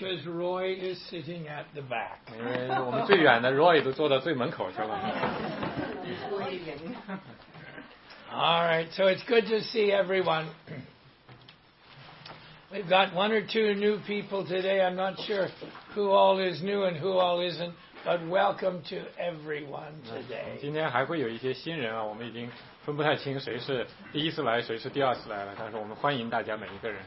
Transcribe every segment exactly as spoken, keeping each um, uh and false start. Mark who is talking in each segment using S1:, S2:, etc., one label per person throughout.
S1: because Roy is sitting at the back.
S2: 因为我们最远的 Roy 都坐到最门口去了。
S1: All right, so it's good to see everyone. We've got one or two new people today. I'm not sure who all is new and who all isn't, but welcome to everyone today.
S2: 今天还会有一些新人啊，我们已经分不太清谁是第一次来，谁是第二次来了，但是我们欢迎大家每一个人。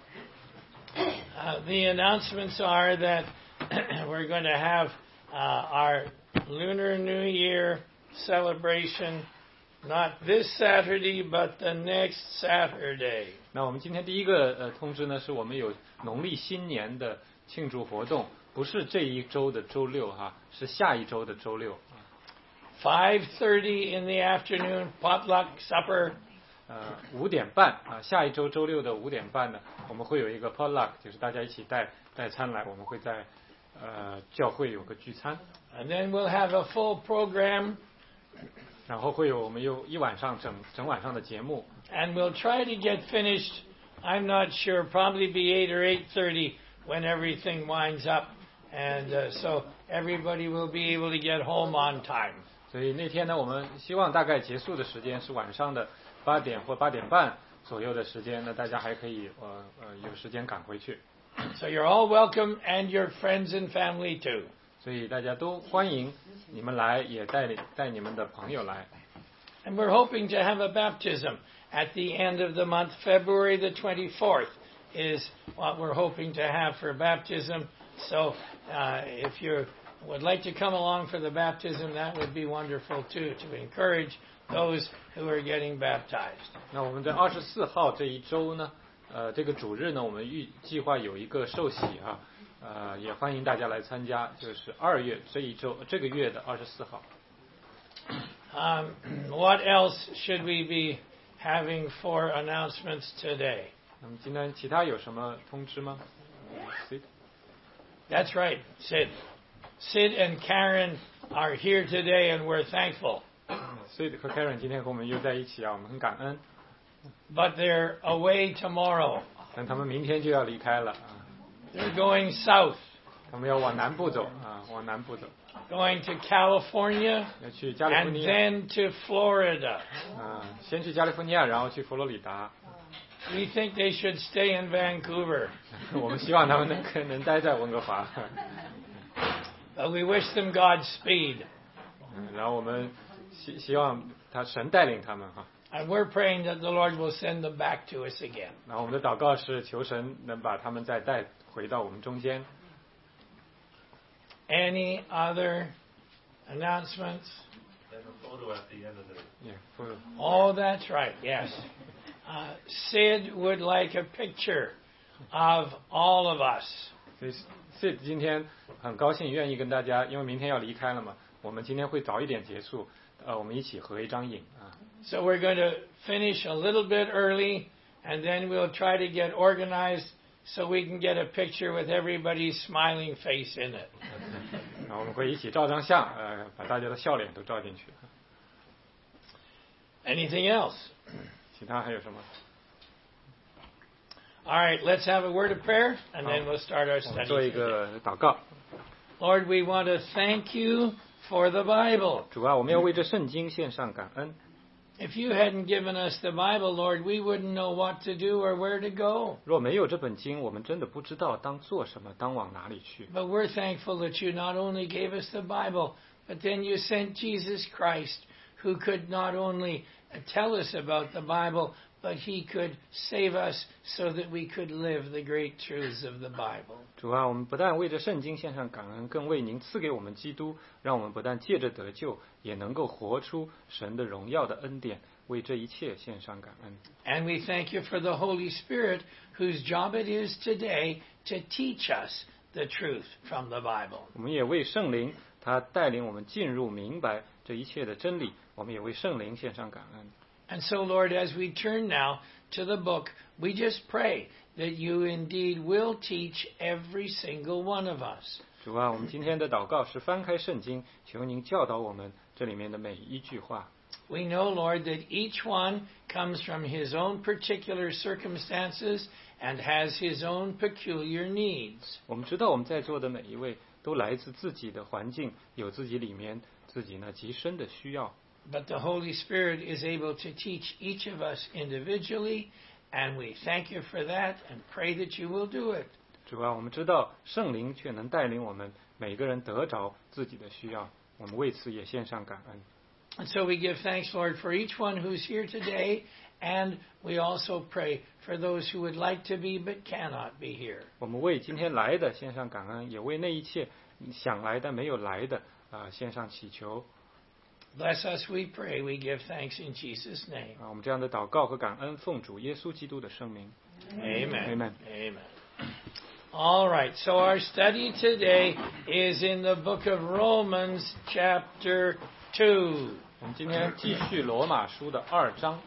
S1: Uh, the announcements are that we're going to have uh, our Lunar New Year celebration not this Saturday, but the next Saturday.
S2: 那我们今天第一个呃通知呢，是我们有农历新年的庆祝活动，不是这一周的周六哈，是下一周的周六。
S1: five thirty in the afternoon, potluck supper.
S2: 呃，五点半啊，下一周周六的五点半呢，我们会有一个 potluck， 就是大家一起带带餐来，我们会在呃教会有个聚餐。
S1: And then we'll have a full program.
S2: 然后会有我们有一晚上整整晚上的节目。
S1: And we'll try to get finished. I'm not sure. Probably be eight or eight thirty when everything winds up, and uh, so everybody will be able to get home on time.
S2: 所以那天呢，我们希望大概结束的时间是晚上的八点或八点半左右的时间，那大家还可以呃呃有时间赶回去。
S1: So you're all welcome, and your friends and family too.
S2: 所以大家都欢迎你们来，也带带你们的朋友来。
S1: And we're hoping to have a baptism at the end of the month. February the twenty-fourth is what we're hoping to have for baptism. So uh, if you would like to come along for the baptism, that would be wonderful too, to encourage those who are getting baptized.
S2: 那我们在二十四号这一周呢，呃，这个主日呢，我们预计划有一个受洗啊。呃，也欢迎大家来参加，就是二月这一周这个月的二十四号。
S1: Um, what else should we be having for announcements today?
S2: 那么今天其他有什么通知吗 ？Sid?
S1: That's right, Sid. Sid and Karen are here today, and we're thankful.
S2: Sid 和 Karen 今天和我们又在一起啊，我们很感恩。
S1: But they're away tomorrow.
S2: 但他们明天就要离开了啊。
S1: They're going south.
S2: 他们要往南部走啊，往南部走。
S1: Going to California.
S2: 要去加利福
S1: And
S2: 尼亚。
S1: then to Florida.
S2: 啊，先去加利福尼亚，然后去佛罗里达。
S1: We think they should stay in Vancouver.
S2: 我们希望他们能能待在温哥华。
S1: But we wish them Godspeed.
S2: 嗯，然后我们希希望他神带领他们哈。
S1: And we're praying that the Lord will send them back to us again.
S2: 然后我们的祷告是求神能把他们再带回到我们中间。
S1: Any other announcements?
S3: There's a photo at the end of the.
S2: Yeah, photo.
S1: Oh, that's right. Yes. Uh, Sid would like a picture of all of us.
S2: 所以 Sid 今天很高兴愿意跟大家，因为明天要离开了嘛，我们今天会早一点结束，呃，我们一起合一张影啊。
S1: So we're going to finish a little bit early, and then we'll try to get organized so we can get a picture with everybody's smiling face in it.
S2: 然后我们会一起照张相，呃，把大家的笑脸都照进去。
S1: Anything else?
S2: 其他还有什么？
S1: All right, let's have a word of prayer, and then we'll start our
S2: 我们
S1: study.
S2: 做一个祷告。
S1: Lord, we want to thank you for the Bible.
S2: 主啊，我们要为这圣经献上感恩。
S1: If you hadn't given us the Bible, Lord, we wouldn't know what to do or where to go.
S2: 若没有这本经，我们真的不知道当做什么，当往哪里去。
S1: But we're thankful that you not only gave us the Bible, but then you sent Jesus Christ, who could not only tell us about the Bible, but he could save us so that we could live the great truths of the Bible.
S2: 主啊，我们不但为这圣经献上感恩，更为您赐给我们基督，让我们不但借着得救，也能够活出神的荣耀的恩典，为这一切献上感恩。
S1: And we thank you for the Holy Spirit, whose job it is today to teach us the truth from the Bible.
S2: 我们也为圣灵，他带领我们进入明白这一切的真理，我们也为圣灵献上感恩。
S1: And so, Lord, as we turn now to the book, we just pray that you indeed will teach every single one of us.
S2: 主啊，我们今天的祷告是翻开圣经，求您教导我们这里面的每一句话。
S1: We know, Lord, that each one comes from his own particular circumstances and has his own peculiar needs.
S2: 我们知道我们在座的每一位都来自自己的环境，有自己里面自己呢极深的需要。
S1: But the Holy Spirit is able to teach each of us individually, and we thank you for that and pray that you will do it.
S2: 主啊，我们知道圣灵却能带领我们每个人得着自己的需要，我们为此也献上感恩。
S1: And so we give thanks, Lord, for each one who's here today, and we also pray for those who would like to be but cannot be here.
S2: 我们为今天来的献上感恩，也为那一切想来的没有来的啊、呃、献上祈求。
S1: Bless us, we pray. We give thanks in Jesus' name.
S2: 啊，我们这样的祷告和感恩，奉主耶稣基督的圣名。
S1: Amen.
S2: Amen.
S1: Amen. All right, so our study today is in the book of Romans, chapter two.
S2: 我们今天继续罗马书的二章，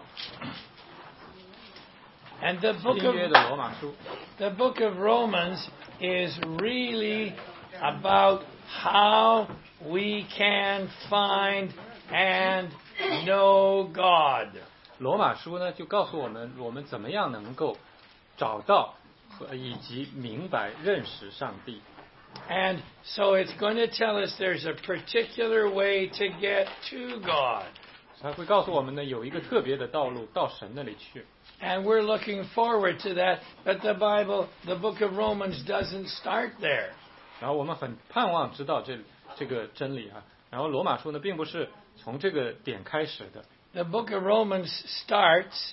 S1: And the book
S2: 新
S1: of
S2: 约的罗马书。
S1: the book of Romans is really about how we can find and know God.
S2: 罗马书呢，就告诉我们，我们怎么样能够找到和以及明白认识上帝。
S1: And so it's going to tell us there's a particular way to get to God.
S2: 他会告诉我们呢，有一个特别的道路到神那里去。
S1: And we're looking forward to that, but the Bible, the book of Romans doesn't start there.
S2: 然后我们很盼望知道这这个真理啊。然后罗马书呢，并不是从这个点开始的。
S1: The book of Romans starts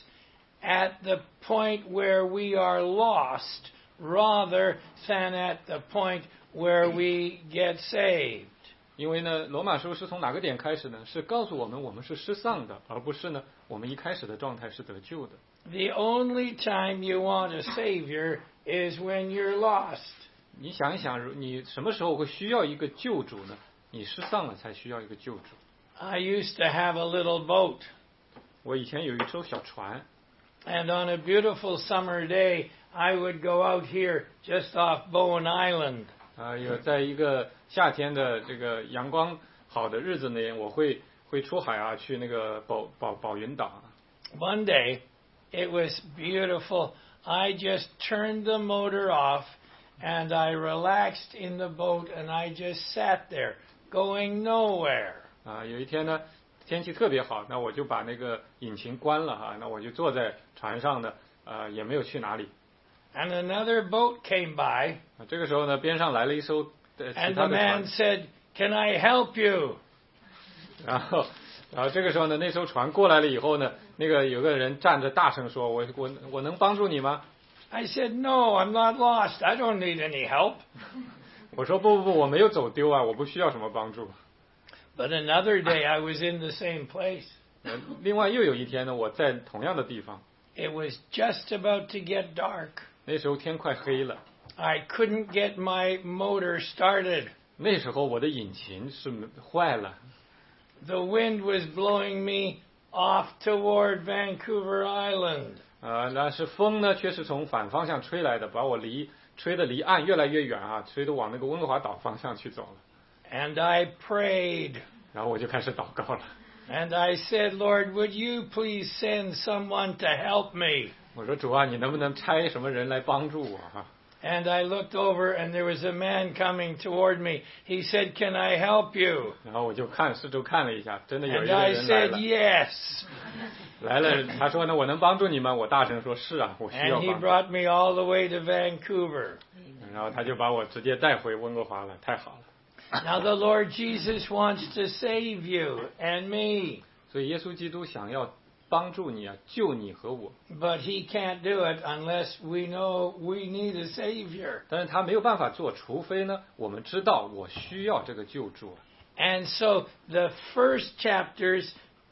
S1: at the point where we are lost rather than at the point where we get saved.
S2: 因为呢，罗马书是从哪个点开始呢？是告诉我们我们是失丧的，而不是呢我们一开始的状态是得救的。
S1: The only time you want a Savior is when you're lost.
S2: 你想一想，你什么时候会需要一个救主呢？你失丧了才需要一个救主。
S1: I used to have a little boat,
S2: 我以前有一艘小船，
S1: and on a beautiful summer day, I would go out here just off Bowen Island.
S2: 啊、有在一个夏天的这个阳光好的日子呢，我会会出海啊，去那个宝宝宝云岛。
S1: One day, it was beautiful. I just turned the motor off, and I relaxed in the boat, and I just sat there, going nowhere.
S2: 啊，有一天呢，天气特别好，那我就把那个引擎关了哈，那我就坐在船上呢，呃，也没有去哪里。
S1: And another boat came by,
S2: 啊，这个时候呢，边上来了一艘呃其
S1: and
S2: 他
S1: the
S2: 的
S1: man
S2: 船，
S1: said, "Can I help you?"
S2: 然后，然后这个时候呢，那艘船过来了以后呢，那个有个人站着大声说：“我我我能帮助你吗
S1: I said, "No, I'm not lost. I don't need any help."
S2: 我说：“不不不，我没有走丢啊，我不需要什么帮助。”
S1: But another day, I was in the same place.
S2: 呃另外又有一天呢，我在同样的地方，
S1: It was just about to get dark.
S2: 那时候天快黑了，
S1: I couldn't get my motor started.
S2: 那时候我的引擎是坏了，
S1: The wind was blowing me off toward Vancouver Island.
S2: 呃，但是风呢却是从反方向吹来的，把我离吹的离岸越来越远啊，吹得往那个温哥华岛方向去走了。
S1: And I prayed.
S2: 然后我就开始祷告了，
S1: And I said, "Lord, would you please send someone to help me?"
S2: 我说主啊，你能不能差什么人来帮助我哈、啊？
S1: And I looked over, and there was a man coming toward me. He said, "Can I help you?"
S2: 然后我就看四周看了一下，真的有一
S1: And
S2: 个
S1: I
S2: 人来
S1: said,
S2: 了，
S1: "Yes."
S2: 来了，他说呢，我能帮助你吗？我大声说，是啊，我需要
S1: And he
S2: 帮助。
S1: brought me all the way to Vancouver.
S2: 然后他就把我直接带回温哥华了，太好了。
S1: Now the Lord Jesus wants to save you and me,
S2: 所以耶稣基督想要帮助你啊，救你和我，
S1: but he can't do it unless we know we need a Savior.
S2: 但是他没有办法做，除非呢，我们知道我需要这个救助。
S1: And so the first chapters,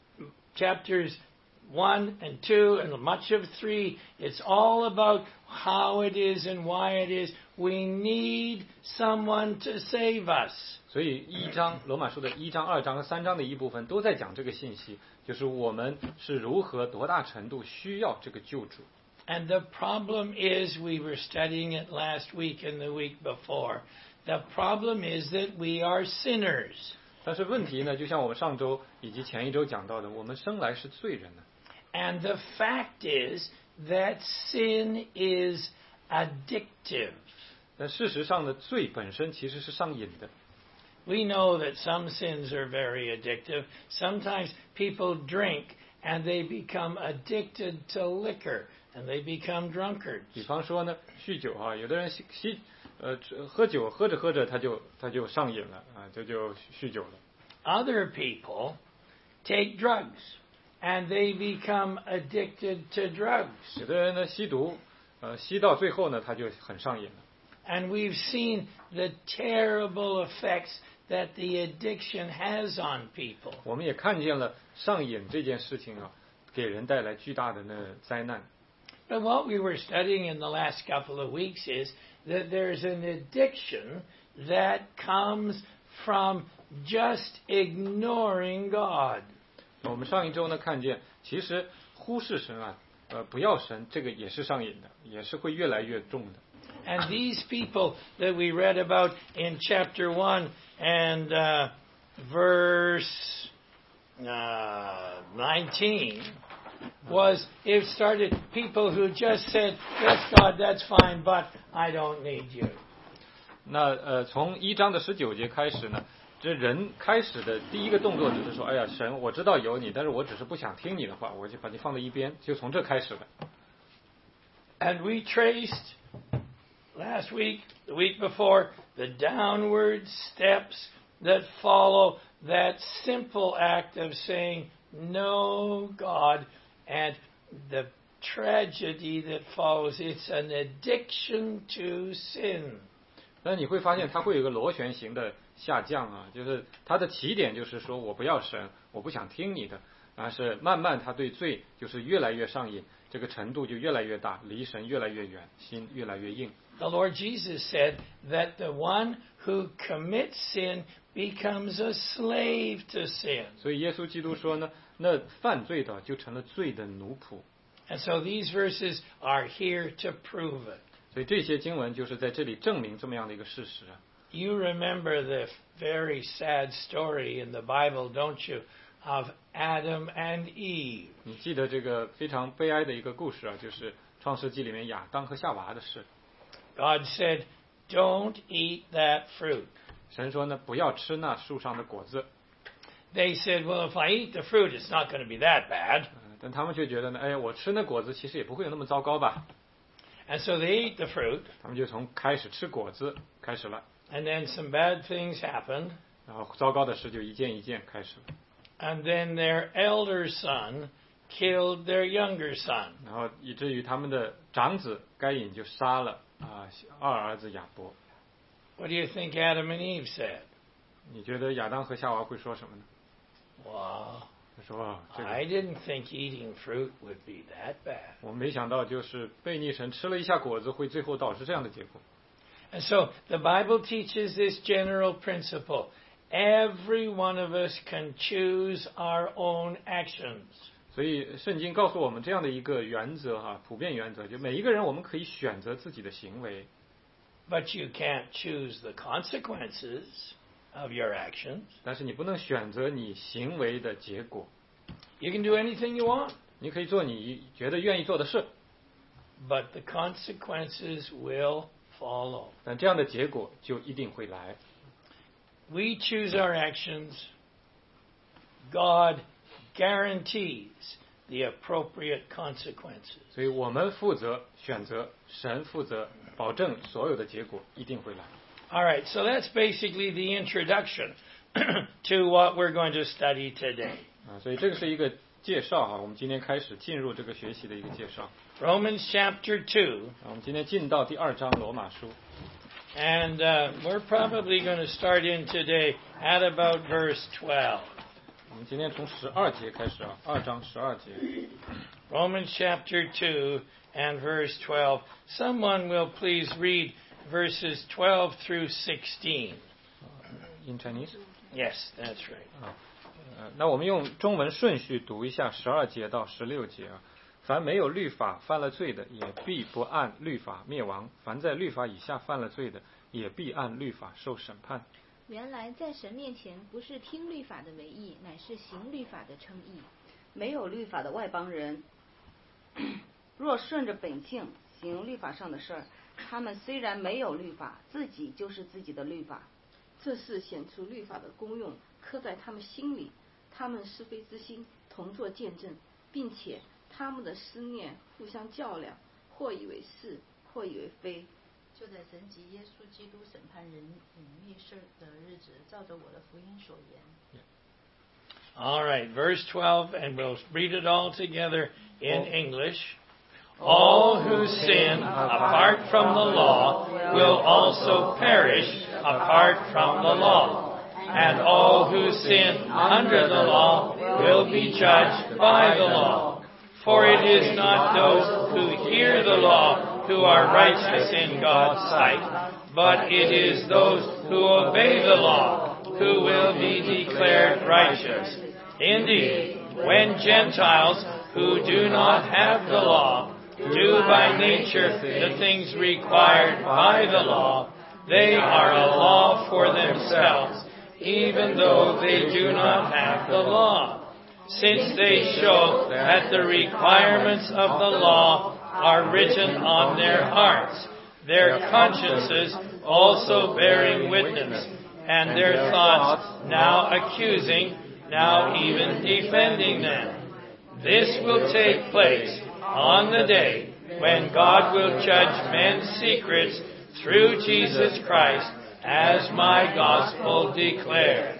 S1: chapters one and two and much of three, it's all about how it is and why it is we need someone to save us.
S2: 所以一章罗马书的一章、二章和三章的一部分都在讲这个信息，就是我们是如何多大程度需要这个救主。
S1: And the problem is, we were studying it last week and the week before, the problem is that we are sinners.
S2: 但是问题呢，就像我们上周以及前一周讲到的，我们生来是罪人的。
S1: And the fact is that sin is addictive.
S2: 但事实上呢，罪本身其实是上瘾的。
S1: We know that some sins are very addictive. Sometimes people drink and they become addicted to liquor and they become drunkards.
S2: 比方说呢，酗酒啊，有的人吸吸呃喝酒，喝着喝着他就他就上瘾了啊，这就酗酒了。
S1: Other people take drugs and they become addicted to drugs.
S2: 有的人呢吸毒，呃吸到最后呢他就很上瘾了。
S1: And we've seen the terrible effects that the addiction has on people.
S2: 我们也看见了上瘾这件事情啊，给人带来巨大的那灾难。
S1: But what we were studying in the last couple of weeks is that there's an addiction that comes from just ignoring God.
S2: 我们上一周呢看见，其实忽视神啊，呃不要神，这个也是上瘾的，也是会越来越重的。
S1: And these people that we read about in chapter one and uh, verse uh, nineteen was it started people who just said, "Yes, God, that's fine, but I don't need you."
S2: 那呃，从一章的十九节开始呢，这人开始的第一个动作就是说，哎呀，神，我知道有你，但是我只是不想听你的话，我就把你放在一边，就从这开始的。
S1: And we traced last week, the week before, the downward steps that follow that simple act of saying, "No, God," and the tragedy that follows. It's an addiction to sin.
S2: 但你会发现，它会有一个螺旋形的下降啊，就是它的起点就是说我不要神，我不想听你的，但是慢慢他对罪就是越来越上瘾，这个程度就越来越大，离神越来越远，心越来越硬。
S1: The Lord Jesus said that the one who commits sin becomes a slave to sin.
S2: 所以耶稣基督说呢，那犯罪的就成了罪的奴仆。
S1: And so these verses are here to prove it.
S2: 所以这些经文就是在这里证明这么样的一个事实啊。
S1: You remember the very sad story in the Bible, don't you, of Adam and Eve?
S2: 你记得这个非常悲哀的一个故事啊，就是创世纪里面亚当和夏娃的事。
S1: God said, "Don't eat that fruit."
S2: 神说呢，不要吃那树上的果子。
S1: They said, "Well, if I eat the fruit, it's not going to be that bad."
S2: 但他们却觉得呢，哎，我吃那果子其实也不会有那么糟糕吧。
S1: And so they ate the fruit.
S2: 他们就从开始吃果子开始了。
S1: And then some bad things happened.
S2: 然后糟糕的事就一件一件开始了。
S1: And then their elder son killed their younger son.
S2: 然后以至于他们的长子该隐就杀了啊、二儿子亚伯。
S1: What do you think Adam and Eve said?
S2: 你觉得亚当和夏娃会说什么呢？
S1: Wow,
S2: 他说、这个
S1: I didn't think eating fruit would be that bad.
S2: 我没想到就是悖逆神吃了一下果子会最后导致这样的结果。
S1: And so the Bible teaches this general principle. Every one of us can choose our own actions.
S2: 所以圣经告诉我们这样的一个原则哈、啊，普遍原则，就每一个人我们可以选择自己的行为，
S1: But you can't choose the consequences of your actions.
S2: 但是你不能选择你行为的结果。
S1: You can do anything you want,
S2: 你可以做你觉得愿意做的事，
S1: but the consequences will follow.
S2: 但这样的结果就一定会来。
S1: We choose our actions. God guarantees the appropriate consequences.
S2: 所以我们负责选择，神负责保证所有的结果一定会来。
S1: All right, so that's basically the introduction to what we're going to study today.
S2: 啊，所以这个是一个介绍哈、啊，我们今天开始进入这个学习的一个介绍。
S1: Romans chapter two.
S2: 啊，我们今天进到第二章罗马书。
S1: And uh, we're probably going to start in today at about verse twelve.
S2: 我们今天从十二节开始啊，二章十二节。
S1: Romans chapter two and verse twelve. Someone will please read verses twelve through sixteen.
S2: In Chinese.
S1: Yes, that's right.
S2: 啊，呃，那我们用中文顺序读一下十二节到十六节啊。凡没有律法犯了罪的，也必不按律法灭亡；凡在律法以下犯了罪的，也必按律法受审判。
S4: 原来在神面前，不是听律法的为义，乃是行律法的称义。
S5: 没有律法的外邦人， 若顺着本性行律法上的事儿，他们虽然没有律法，自己就是自己的律法。
S6: 这是显出律法的功用，刻在他们心里，他们是非之心同作见证，并且他们的思念互相较量，或以为是，或以为非。
S7: 就在神及耶稣基督审判人隐秘事的日子，照着我的福音所言。
S1: All right, verse twelve, and we'll read it all together in English. All who sin apart from the law will also perish apart from the law, and all who sin under the law will be judged by the law. For it is not those who hear the law who are righteous in God's sight, but it is those who obey the law who will be declared righteous. Indeed, when Gentiles who do not have the law do by nature the things required by the law, they are a law for themselves, even though they do not have the law, since they show that the requirements of the law are written on their hearts, their consciences also bearing witness, and their thoughts now accusing, now even defending them. This will take place on the day when God will judge men's secrets through Jesus Christ, as my gospel declares.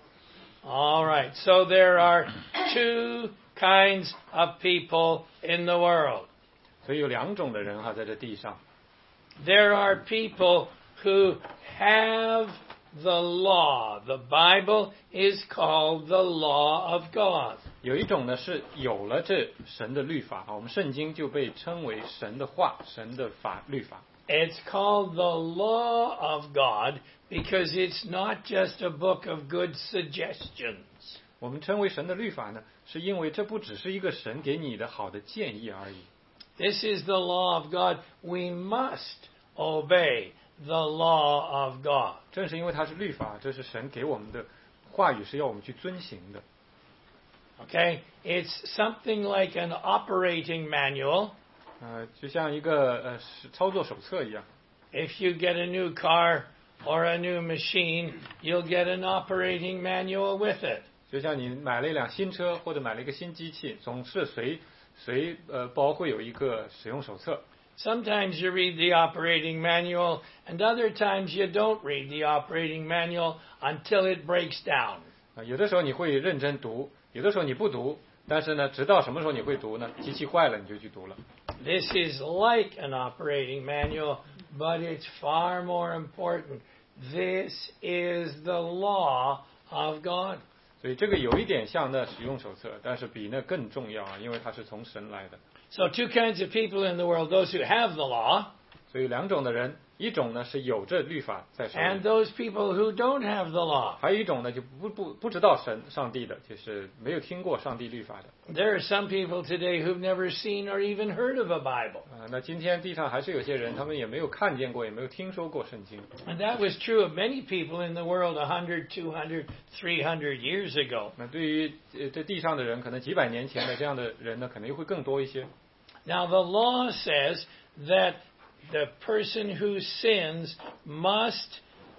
S1: All right, so there are two kinds of people in the world.
S2: 所以有两种的人哈，在这地上。
S1: There are people who have the law. The Bible is called the law of God.
S2: 有一种呢是有了这神的律法啊，我们圣经就被称为神的话，神的法律法。
S1: It's called the law of God because it's not just a book of good suggestions.
S2: 我们称为神的律法呢，是因为这不只是一个神给你的好的建议而已。
S1: This is the law of God. We must obey the law of God.
S2: 正是因为它是律法，这是神给我们的话语，是要我们去遵行的。
S1: Okay? It's something like an operating manual.
S2: 呃，就像一个呃操作手册一样。
S1: If you get a new car or a new machine, you'll get an operating manual with it.
S2: 就像你买了一辆新车或者买了一个新机器，总是随随呃包会有一个使用手册。
S1: Sometimes you read the operating manual, and other times you don't read the operating manual until it breaks down.
S2: 啊，有的时候你会认真读，有的时候你不读，但是呢，直到什么时候你会读呢？机器坏了你就去读了。
S1: This is like an operating manual, but it's far more important. This is the law of God.
S2: 所以这个有一点像那使用手册，但是比那更重要啊，因为它是从神来的。
S1: So two kinds of people in the world, those who have the law,
S2: 所以两种的人，一种呢是有这律法在手里
S1: and those people who don't have the law.
S2: 还有一种呢就不不不知道神上帝的，就是没有听过上帝律法的。
S1: There are some people today who've never seen or even heard of a Bible.
S2: 啊，那今天地上还是有些人，他们也没有看见过，也没有听说过圣经。
S1: And that was true of many people in the world one hundred, two hundred, three hundred years ago.
S2: 那对于呃这地上的人，可能几百年前的这样的人呢，可能会更多一些。
S1: Now the law says that the person who sins must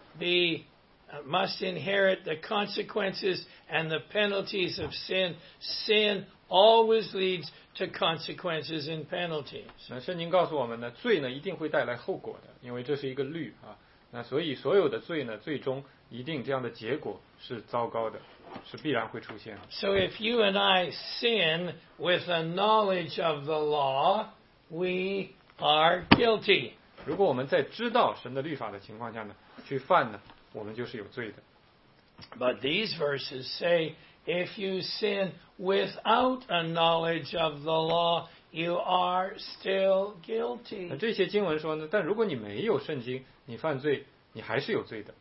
S1: be uh, must inherit the consequences and the penalties of sin. Sin always leads to consequences and penalties.
S2: 那圣经告诉我们呢，罪呢一定会带来后果的，因为这是一个律啊。那所以所有的罪呢，最终一定这样的结果是糟糕的，是必然会出现的。
S1: So if you and I sin with a knowledge of the law, we are guilty.
S2: 如果我们在知道神的律法的情况下呢，去犯呢，我们就是有罪的。
S1: But these verses say, if you sin without a knowledge of the law, you are still guilty.
S2: 那这些经文说呢，但如果你没有圣经，你犯罪，你还是有罪的。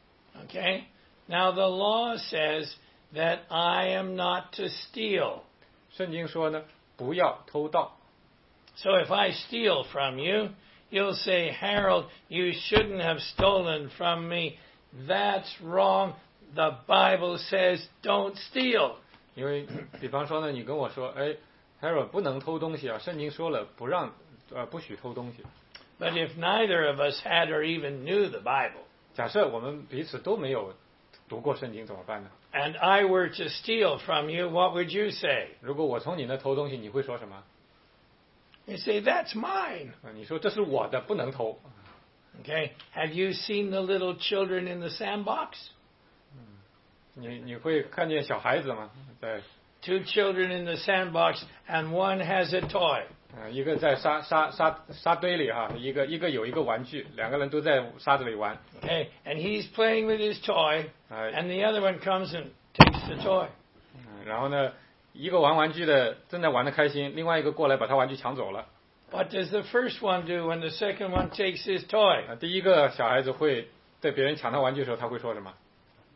S1: Okay? Now the law says that I am not to steal.
S2: 圣经说呢，不要偷盗。
S1: So if I steal from you, you'll say, Harold, you shouldn't have stolen from me. That's wrong. The Bible says don't steal.
S2: 因为比方说呢，你跟我说，哎他说不能偷东西啊，圣经说了不让呃不许偷东西。
S1: But if neither of us had or even knew the Bible,
S2: 假设我们彼此都没有读过圣经怎么办呢？
S1: and I were to steal from you, what would you say?
S2: 如果我从你那偷东西，你会说什么？
S1: You say, that's mine.
S2: 啊，你说这是我的，不能偷。
S1: Okay? Have you seen the little children in the sandbox?
S2: 你你会看见小孩子吗？在
S1: Two children in the sandbox, and one has a toy.
S2: 呃一个在沙沙沙沙堆里哈，一个一个有一个玩具，两个人都在沙子里玩。
S1: Okay? And he's playing with his toy,
S2: 啊、
S1: and the other one comes and takes the toy.
S2: 嗯然后呢，一个玩玩具的正在玩得开心，另外一个过来把他玩具抢走了。
S1: What does the first one do when the second one takes his toy?
S2: 啊，第一个小孩子会在别人抢他玩具的时候，他会说什么？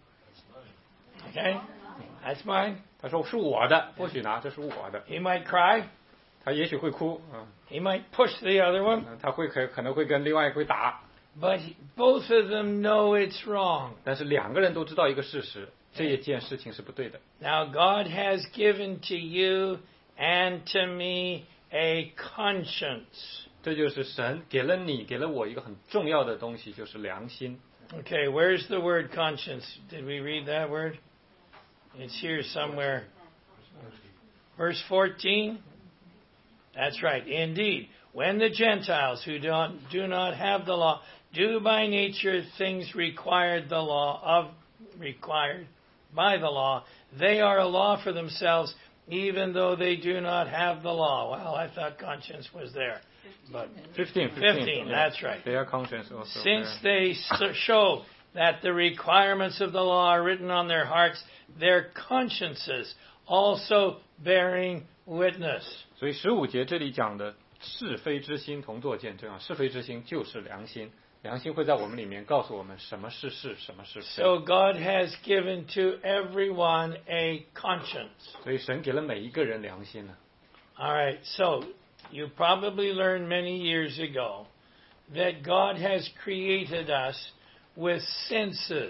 S1: Okay? That's mine.
S2: 他说是我的，不许拿，这是我的。
S1: He might cry.
S2: 他也许会哭啊、
S1: He might push the other one.
S2: 嗯他会可可能会跟另外一个会打，
S1: But he- both of them know it's wrong.
S2: 但是两个人都知道一个事实，这一件事情是不对的。
S1: Now, God has given to you and to me a conscience.
S2: 这就是神给了你，给了我一个很重要的东西，就是良心。
S1: Okay, where's the word conscience? Did we read that word? It's here somewhere. Verse fourteen. That's right. Indeed, when the Gentiles who don't, do not have the law do by nature things required the law of required by the law, they are a law for themselves, even though they do not have the law. Well, I thought conscience was there, but
S2: fifteen,
S1: fifteen.
S2: yeah.
S1: That's right.
S2: They are conscious also.
S1: Since
S2: yeah.
S1: they so- show that the requirements of the law are written on their hearts, their consciences also bearing witness.
S2: 所以十五节这里讲的是非之心同作见证啊，是非之心就是良心，良心会在我们里面告诉我们什么是是，什么是非。
S1: So God has given to everyone a conscience.
S2: 所以神给了每一个人良心呢、
S1: All right, so you probably learned many years ago that God has created us with senses.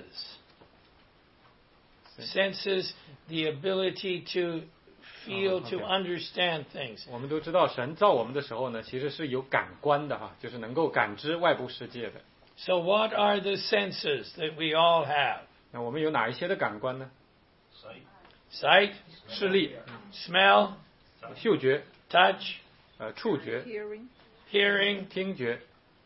S1: Senses, the ability to feel,
S2: Oh,
S1: to
S2: okay.
S1: understand things.
S2: 我们都知道，神造我们的时候呢，其实是有感官的哈，就是能够感知外部世界的。
S1: So what are the senses that we all have?
S2: 那我们有哪一些的感官呢？
S1: Sight,
S2: 视力、
S1: smell,
S2: 嗅觉、
S1: touch,
S2: 呃触觉、
S6: hearing
S1: hearing,
S2: 听觉、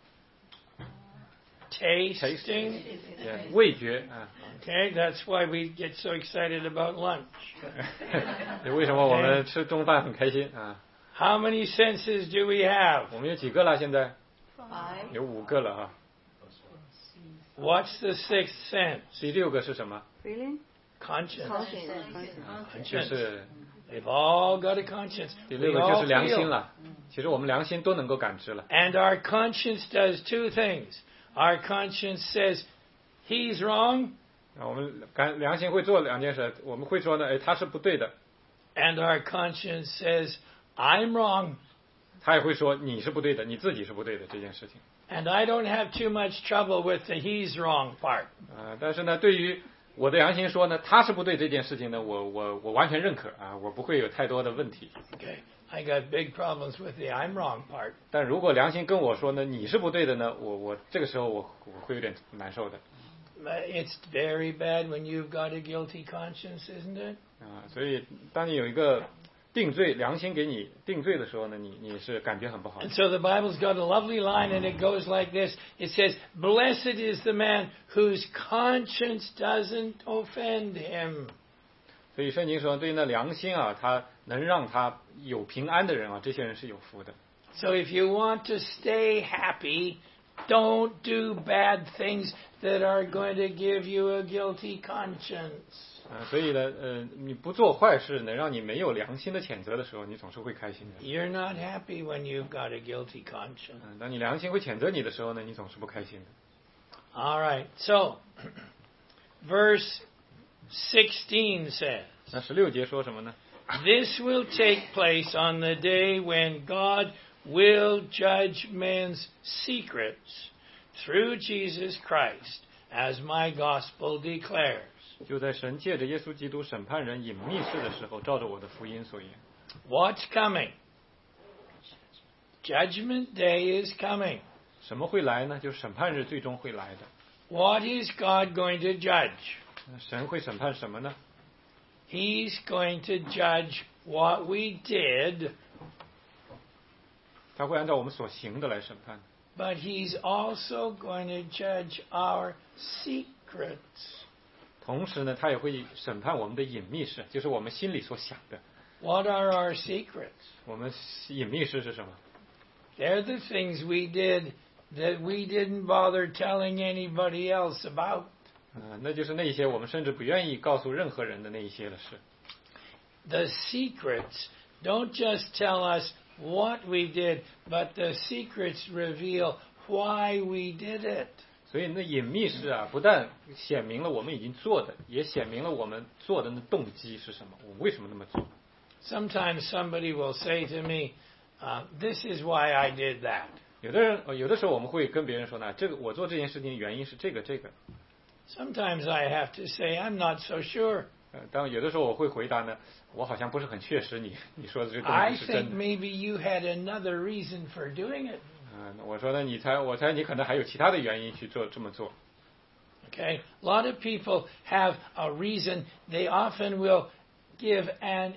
S1: tasting.
S2: 呃味觉啊。
S1: Okay, that's why we get so excited about lunch.
S2: 为什么我们吃中饭很开心啊？
S1: How many senses do we have?
S2: 我们有几个了？现在
S7: Five.
S2: 有五个了啊。
S1: What's the sixth sense?
S2: 第六个是什么？
S5: Feeling?
S1: Conscience.
S5: Conscience.
S2: 就
S1: Conscience.
S2: 是
S1: They've all got a conscience.
S2: 第
S1: We
S2: 六个就
S1: all
S2: 是良心
S1: feel.
S2: 了。其实我们良心都能够感知了。
S1: And our conscience does two things. Our conscience says, he's wrong,
S2: 啊，我们感良心会做两件事，我们会说呢，哎，他是不对的，
S1: and our conscience says, I'm wrong.
S2: 他也会说你是不对的，你自己是不对的这件事情。
S1: And I don't have too much trouble with the he's wrong part.
S2: 啊，但是呢，对于我的良心说呢，他是不对这件事情呢，我我我完全认可啊，我不会有太多的问题。
S1: Okay, I got big problems with the I'm wrong part.
S2: 但如果良心跟我说呢，你是不对的呢，我我这个时候我我会有点难受的。
S1: But it's very bad when you've got a guilty conscience, isn't it?
S2: 啊，所以当你有一个定罪良心给你定罪的时候呢，你你是感觉很不好。
S1: And so the Bible's got a lovely line, and it goes like this. It says, "Blessed is the man whose conscience doesn't offend him."
S2: 所以圣经说，对于那良心啊，他能让他有平安的人啊，这些人是有福的。
S1: So if you want to stay happy, don't do bad things that are going to give you a guilty conscience.
S2: 啊，所以呢，呃，你不做坏事，能让你没有良心的谴责的时候，你总是会开心的。
S1: You're not happy when you've got a guilty conscience.
S2: 嗯，当你良心会谴责你的时候呢，你总是不开心的。
S1: All right. So, verse sixteen says,
S2: 那十六节说什么呢？
S1: "This will take place on the day when God will judge men's secrets through Jesus Christ, as my gospel declares."
S2: 就在神借着耶稣基督审判人隐秘事的时候，照着我的福音所言。
S1: What's coming? Judgment day is coming.
S2: 什么会来呢？就是审判日最终会来的。
S1: What is God going to judge?
S2: 神会审判什么呢？
S1: He's going to judge what we did,
S2: 他会按照我们所行的来审判。
S1: but He's also going to judge our secrets.
S2: 同时呢，他也会审判我们的隐秘事，就是我们心里所想的。
S1: What are our secrets?
S2: 我们隐秘事是什么？
S1: They're the things we did that we didn't bother telling anybody else about.
S2: 呃，那就是那些我们甚至不愿意告诉任何人的那一些的事。
S1: The secrets don't just tell us what we did, but the secrets reveal why we did it.
S2: 所以那隐秘事啊，不但显明了我们已经做的，也显明了我们做的那动机是什么，我们为什么那么做。
S1: Sometimes somebody will say to me, uh, "This is why I did that."
S2: 有的人，呃有的时候我们会跟别人说呢，这个我做这件事情的原因是这个这个。
S1: Sometimes I have to say, "I'm not so sure."
S2: 呃，当有的时候我会回答呢，我好像不是很确实你你说的这个东
S1: I
S2: 西是
S1: think
S2: 真的。
S1: maybe you had another reason for doing it.
S2: 嗯、我说呢，你猜，我猜你可能还有其他的原因去做这么做。
S1: Okay? A lot of people have a reason. They often will give an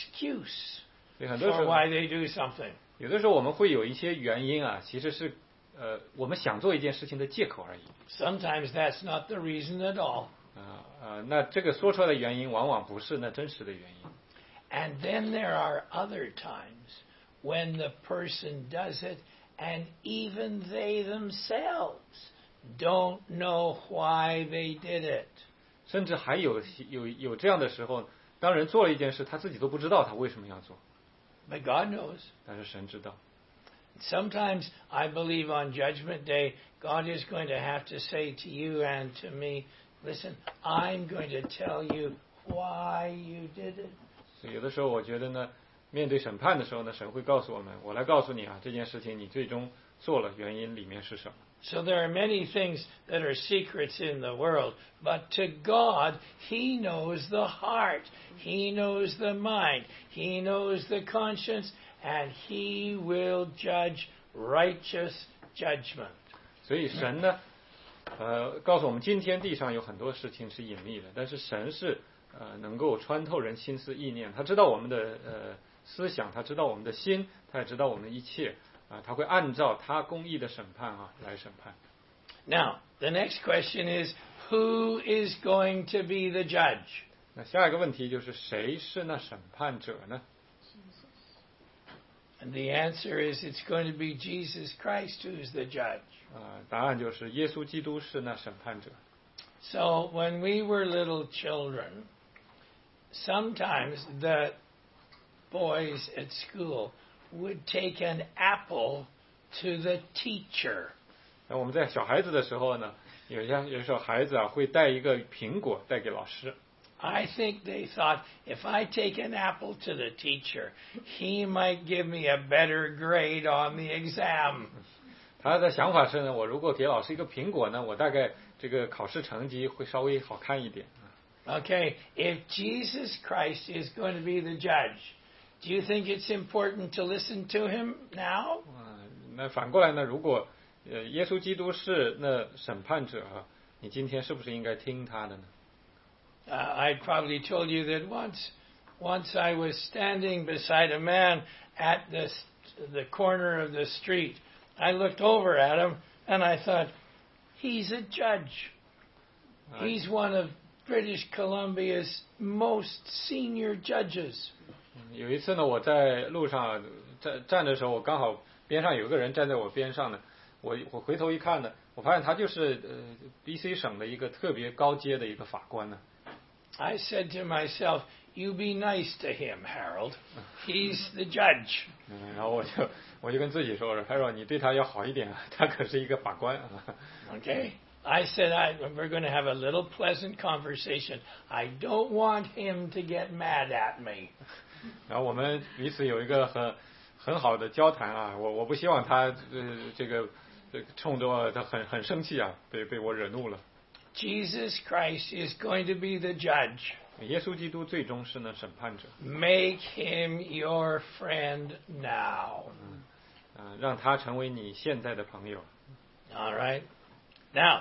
S1: excuse
S2: 所以很多时
S1: for
S2: 候，
S1: why they do something.
S2: 有的时候我们会有一些原因啊，其实是呃我们想做一件事情的借口而已。
S1: Sometimes that's not the reason at all.
S2: 啊呃，那这个说出来的原因，往往不是那真实的原因。
S1: And then there are other times when the person does it and even they themselves don't know why they did it.
S2: 甚至还有有有这样的时候，当人做了一件事，他自己都不知道他为什么要做，
S1: But God knows.
S2: 但是神知道。
S1: Sometimes I believe on Judgment Day, God is going to have to say to you and to me, listen, I'm going to tell you why you did it.
S2: 所以有的时候我觉得呢，面对审判的时候呢，神会告诉我们，我来告诉你啊，这件事情你最终做了，原因里面是什么。
S1: So there are many things that are secrets in the world, but to God, He knows the heart, He knows the mind, He knows the conscience, and He will judge righteous judgment.
S2: 所以神呢，呃，告诉我们，今天地上有很多事情是隐秘的，但是神是呃能够穿透人心思意念，他知道我们的呃思想，他知道我们的心，他也知道我们的一切啊，他会按照他公义的审判啊来审判。
S1: Now, the next question is, who is going to be the judge?
S2: 那下一个问题就是谁是那审判者呢？
S1: And the answer is it's going to be Jesus Christ who's the judge.
S2: 啊，答案就是耶稣基督是那审判者。
S1: So when we were little children, sometimes the boys at school would take an apple to the teacher.
S2: 那我们在小孩子的时候呢，有些有时候孩子啊会带一个苹果带给老师。
S1: I think they thought, if I take an apple to the teacher, he might give me a better grade on the exam.
S2: 他的想法是呢，我如果给老师一个苹果呢，我大概这个考试成绩会稍微好看一点。
S1: Okay, if Jesus Christ is going to be the judge, do you think it's important to listen to him now?
S2: 嗯，那反过来呢，如果呃耶稣基督是那审判者，你今天是不是应该听他的呢？
S1: Uh, I probably told you that once, once I was standing beside a man at the the corner of the street. I looked over at him and I thought, he's a judge. He's one of British Columbia's most senior judges.
S2: 有一次呢，我在路上站站的时候，我刚好边上有个人站在我边上呢，我我回头一看呢，我发现他就是呃 B C 省的一个特别高阶的一个法官呢。
S1: I said to myself, you be nice to him, Harold. He's the judge.
S2: 嗯，然后我就我就跟自己说，他说你对他要好一点，他可是一个法官啊。
S1: Okay? I said, I, we're going to have a little pleasant conversation. I don't want him to get mad at me.
S2: 然后我们彼此有一个很很好的交谈啊，我我不希望他呃这个这个冲着我他很很生气啊，被被我惹怒了。
S1: Jesus Christ is going to be the judge.
S2: 耶稣基督最终是呢审判者。
S1: Make him your friend now.
S2: 呃，让他成为你现在的朋友。
S1: All right? Now,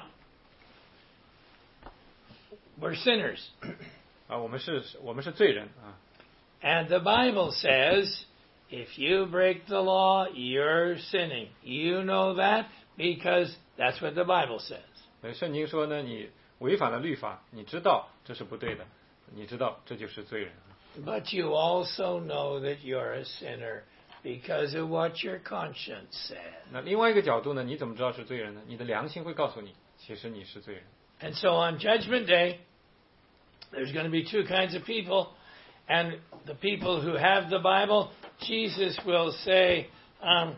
S1: we're sinners.
S2: 啊，我们是我们是罪人啊。
S1: And the Bible says, if you break the law, you're sinning. You know that because that's what the Bible says.
S2: 所以圣经说呢，你违反了律法，你知道这是不对的，你知道这就是罪人。
S1: But you also know that you're a sinner because of what your conscience said.
S2: 那另外一个角度呢，你怎么知道是罪人呢？你的良心会告诉你，其实你是罪人。
S1: And so on Judgment Day, there's going to be two kinds of people. And the people who have the Bible, Jesus will say, um,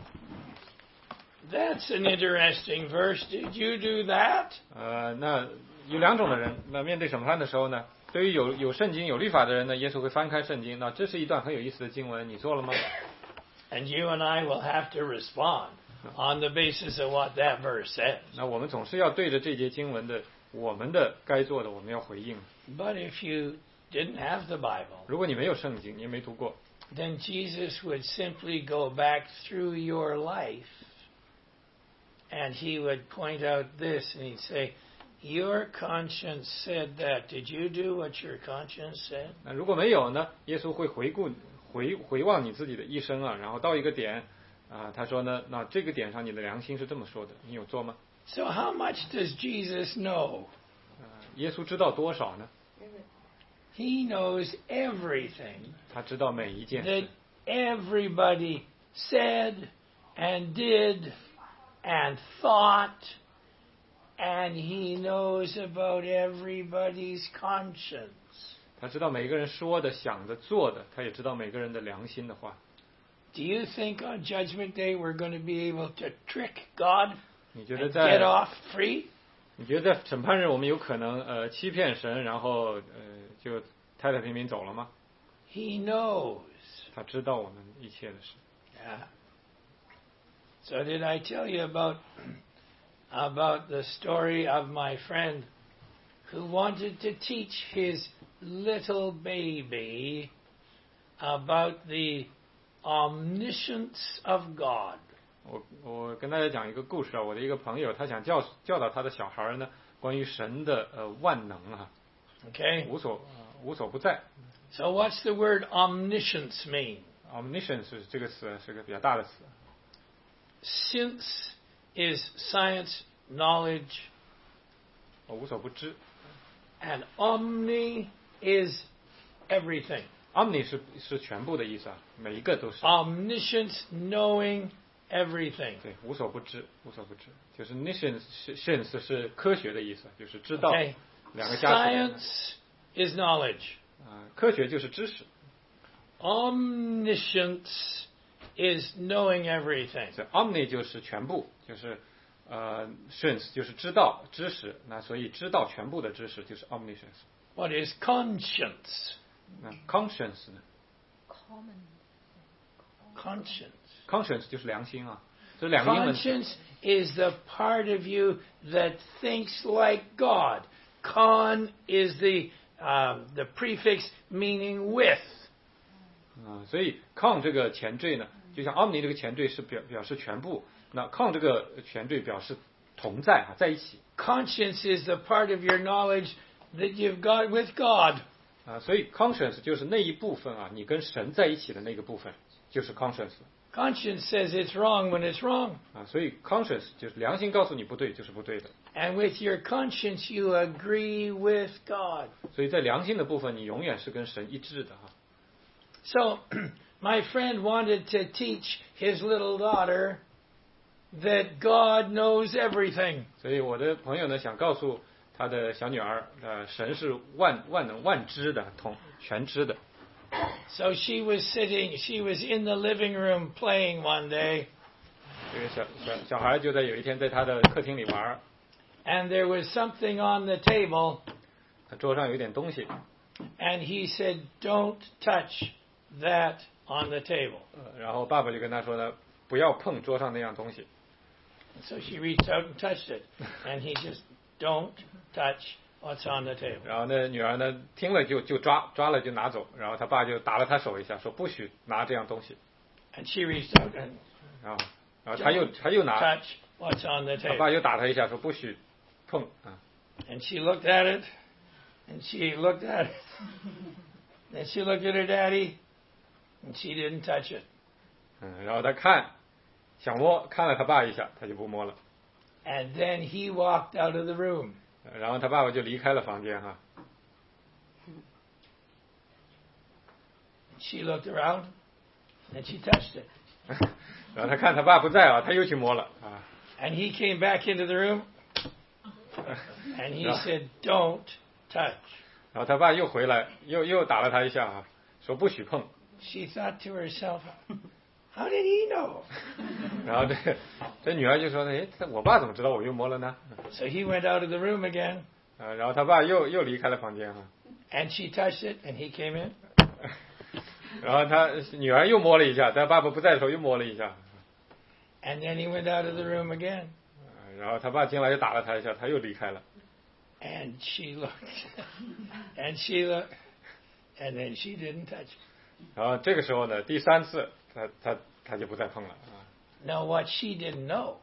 S1: that's an interesting verse. Did you do that?
S2: 呃，那有两种的人，那面对审判的时候呢，对于有有圣经有律法的人呢，耶稣会翻开圣经，那这是一段很有意思的经文，你做了吗？
S1: And you and I will have to respond on the basis of what that verse says.
S2: 那我们总是要对着这节经文的我们的该做的，我们要回应。
S1: But if you didn't have the Bible,
S2: 如果你没有圣经，你也没读过，
S1: then Jesus would simply go back through your life and he would point out this and he'd say, your conscience said that. Did you do what your conscience said?
S2: 那如果没有呢？耶稣会回顾回回望你自己的一生啊，然后到一个点啊，他说呢，那这个点上你的良心是这么说的，你有做吗？
S1: So how much does Jesus know?
S2: 呃，耶稣知道多少呢？
S1: He knows everything
S2: 他知道每一件
S1: that
S2: 事，
S1: everybody said and did and thought, and he knows about everybody's conscience.
S2: 他知道每个人说的、想的、做的，他也知道每个人的良心的话。
S1: Do you think on Judgment Day we're going to be able to trick God
S2: 你觉得
S1: and
S2: 在
S1: get off free?
S2: 你觉得在审判日我们有可能呃欺骗神，然后呃就太太平平走了吗？
S1: He knows.
S2: 他知道我们一切的事。
S1: Yeah. So did I tell you about about the story of my friend who wanted to teach his little baby about the omniscience of God?
S2: 我我跟大家讲一个故事啊，我的一个朋友，他想教教导他的小孩呢，关于神的呃万能啊，
S1: Okay.
S2: 无所、呃、无所不在。
S1: So what's the word omniscience mean?
S2: Omniscience 这个词是个比较大的词。
S1: Since is science, knowledge,
S2: 我无所不知。
S1: and omni is everything.
S2: Omni 是是全部的意思啊，每一个都是。
S1: Omniscience, knowing everything.
S2: 对，无所不知，无所不知，就是 niscience science 是科学的意思，就是知道。
S1: Okay.
S2: 两个加起来。
S1: Science is knowledge.
S2: 啊、科学就是知识。
S1: Omniscience is knowing everything.
S2: 所以 omni 就是全部，就是呃 science 就是知道知识，那所以知道全部的知识就是 omniscience。
S1: What is conscience?
S2: 那 conscience 呢
S7: common
S1: Conscience.
S2: ？conscience 就是良心啊，这两个英文词。
S1: Conscience is the part of you that thinks like God. Con is the um, the prefix meaning with.
S2: 啊、所以 con 这个前缀呢，就像 omni 这个前缀是表表示全部，那 con 这个前缀表示同在啊，在一起。
S1: Conscience is the part of your knowledge that you've got with God.
S2: 啊，所以 conscience 就是那一部分啊，你跟神在一起的那个部分，就是 conscience。
S1: Conscience says it's wrong when it's wrong.
S2: 啊，所以 conscience 就是良心告诉你不对，就是不对的。
S1: And with your conscience, you agree with God.
S2: 所以在良心的部分，你永远是跟神一致的哈。
S1: So, my friend wanted to teach his little daughter that God knows everything.
S2: 所以我的朋友呢，想告诉他的小女儿，呃，神是万万能万知的，统全知的。
S1: So she was sitting, she was in the living room playing one day,
S2: 这个小小小孩就在有一天在他的客厅里玩，
S1: and there was something on the table,
S2: 他桌上有一点东西，
S1: and he said, "Don't touch that on the table."
S2: 呃，然后爸爸就跟他说呢，不要碰桌上那样东西。
S1: So she reached out and touched it, and he just, "Don't touch what's on the table.
S2: 然后呢，女儿呢听了就就抓抓了就拿走，然后他爸就打了他手一下，说不许拿这样东西。
S1: And she reached out and
S2: 然后然后他又他又拿，
S1: touched what's on the
S2: 他爸
S1: table.
S2: 又打他一下，说不许碰啊。
S1: And she looked at it, and she looked at it. Then she looked at her daddy, and she didn't touch it.
S2: 嗯，然后他看想摸，看了他爸一下，他就不摸了。
S1: And then he walked out of the room.
S2: 然后他爸爸就离开了房间哈。
S1: She looked around, and she touched it.
S2: 然后他看他爸不在啊，他又去摸了啊。
S1: And he came back into the room, and he said, "Don't touch."
S2: 然后他爸又回来，又又打了他一下啊，说不许碰。
S1: She thought to herself, "How did he know?"
S2: 然后这这女儿就说：“哎，我爸怎么知道我又摸了呢？”
S1: So he went out of the room again,
S2: 啊，然后他爸又又离开了房间哈。
S1: and she touched it, and he came in.
S2: 然后他女儿又摸了一下，在爸爸不在的时候又摸了一下。
S1: And then he went out of the room again,
S2: 然后他爸进来又打了他一下，他又离开了。
S1: and she looked, and she looked, and then she didn't touch it.
S2: 然后这个时候呢，第三次他他他就不再碰了啊。
S1: Now, what she didn't know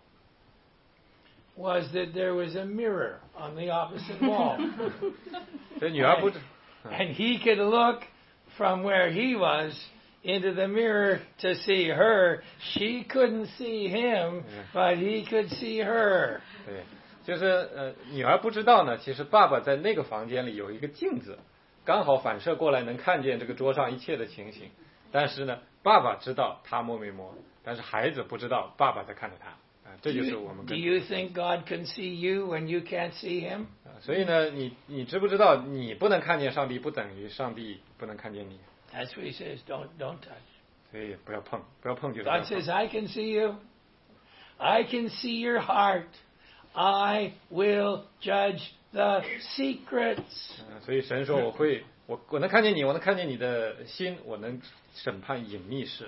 S1: was that there was a mirror on the opposite wall.
S2: 这女儿不知，
S1: And he could look from where he was into the mirror to see her. She couldn't see him, but he could see her.
S2: 对，就是呃，女儿不知道呢，其实爸爸在那个房间里有一个镜子，刚好反射过来能看见这个桌上一切的情形。但是呢，爸爸知道他摸没摸，但是孩子不知道爸爸在看着他啊，这
S1: Do
S2: 就是我们
S1: you,
S2: 跟
S1: do you think God can see you when you can't see him?
S2: 啊所以呢，你你知不知道，你不能看见上帝，不等于上帝不能看见你。
S1: That's what he says. Don't don't touch.
S2: 所以不要碰，不要碰就是不要
S1: God
S2: 碰。
S1: says, I can see you. I can see your heart. I will judge the secrets.
S2: 嗯所以神说我会，我我能看见你，我能看见你的心，我能审判隐秘事。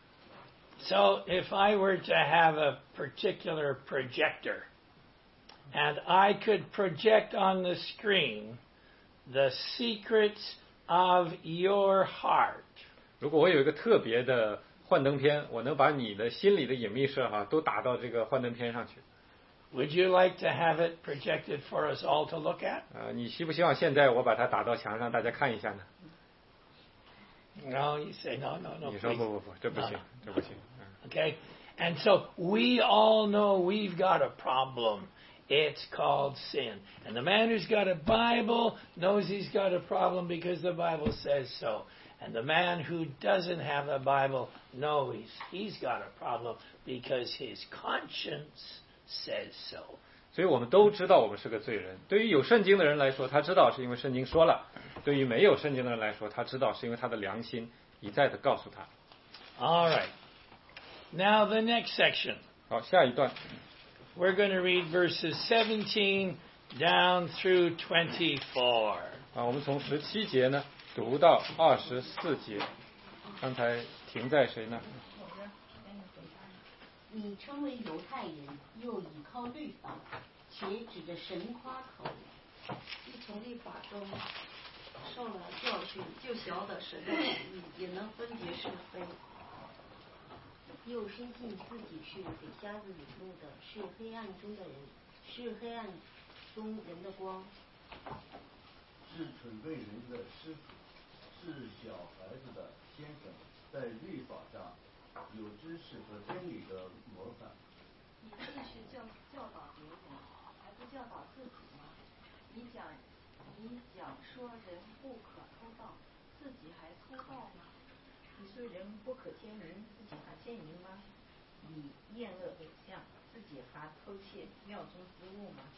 S1: So if I were to have a particular projector and I could project on the screen the secrets of your heart,
S2: 如果我有一个特别的幻灯片，我能把你的心里的隐秘事哈、都打到这个幻灯片上去。
S1: would you like to have it projected for us all to look at?
S2: 呃，你希不希望现在我把它打到墙上，大家看一下呢？
S1: No, you say, no, no, no,
S2: 你说
S1: please.
S2: 不不不，这不行
S1: No, no.，
S2: 这不行。嗯
S1: Okay? And so we all know we've got a problem. It's called sin. And the man who's got a Bible knows he's got a problem because the Bible says so. And the man who doesn't have a Bible knows he's got a problem because his conscience says so.
S2: 所以我们都知道我们是个罪人。对于有圣经的人来说，他知道是因为圣经说了；对于没有圣经的人来说，他知道是因为他的良心一再的告诉他。
S1: All right. Now the next section.
S2: 好，下一段，
S1: We're going to read verses seventeen down through twenty-four.
S2: 啊，我们从十七节呢读到二十四节，刚才停在谁呢？
S8: 你称为犹太人，又倚靠律法，且指着神夸口。
S6: 既从律法中受了教训，就晓得神的旨意，也能分别是非。
S8: 又深信自己是给瞎子引路的，是黑暗中的人，是黑暗中人的光。
S9: 是准备人的师傅，是小孩子的先生，在律法上有知识和真理的模范。
S7: 你既是教教导别人，还不教导自己吗？你讲你讲说人不可偷盗，自己还偷盗吗？你说人不可奸淫，自己还奸淫吗？你厌恶偶像，自己还偷窃庙中之物吗？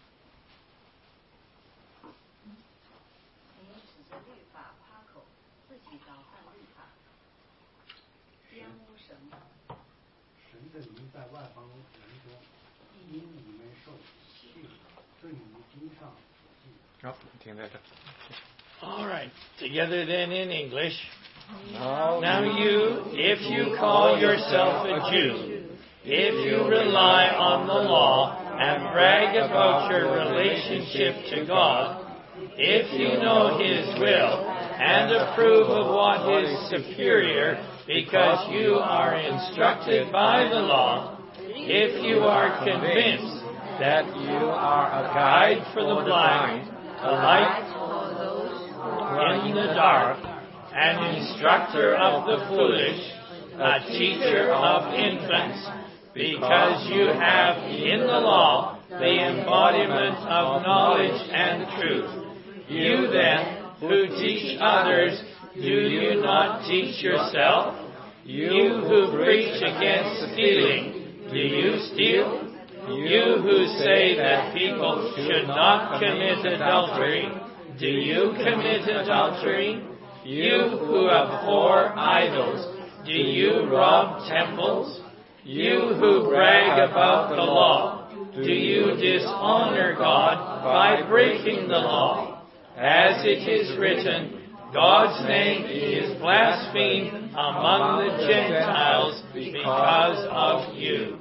S8: 你指着律法夸口，自己捣犯律法，玷污神。
S9: 神的名在外邦人中，因你们受训，正如经上所记。
S2: 好，停在这。
S1: All right. Together then in English.
S2: Now,
S1: Now you, if you call yourself a Jew, if you rely on the law and brag about your relationship to God, if you know His will and approve of what is superior because you are instructed by the law, if you are convinced that you are a guide for the blind, a light in the dark, an instructor of the foolish, a teacher of infants, because you have in the law the embodiment of knowledge and truth. You then, who teach others, do you not teach yourself? You who preach against stealing, do you steal? You who say that people should not commit adultery, do you commit adultery? You who abhor idols, do you rob temples? You who brag about the law, do you dishonor God by breaking the law? As it is written, God's name is blasphemed among the Gentiles because of you.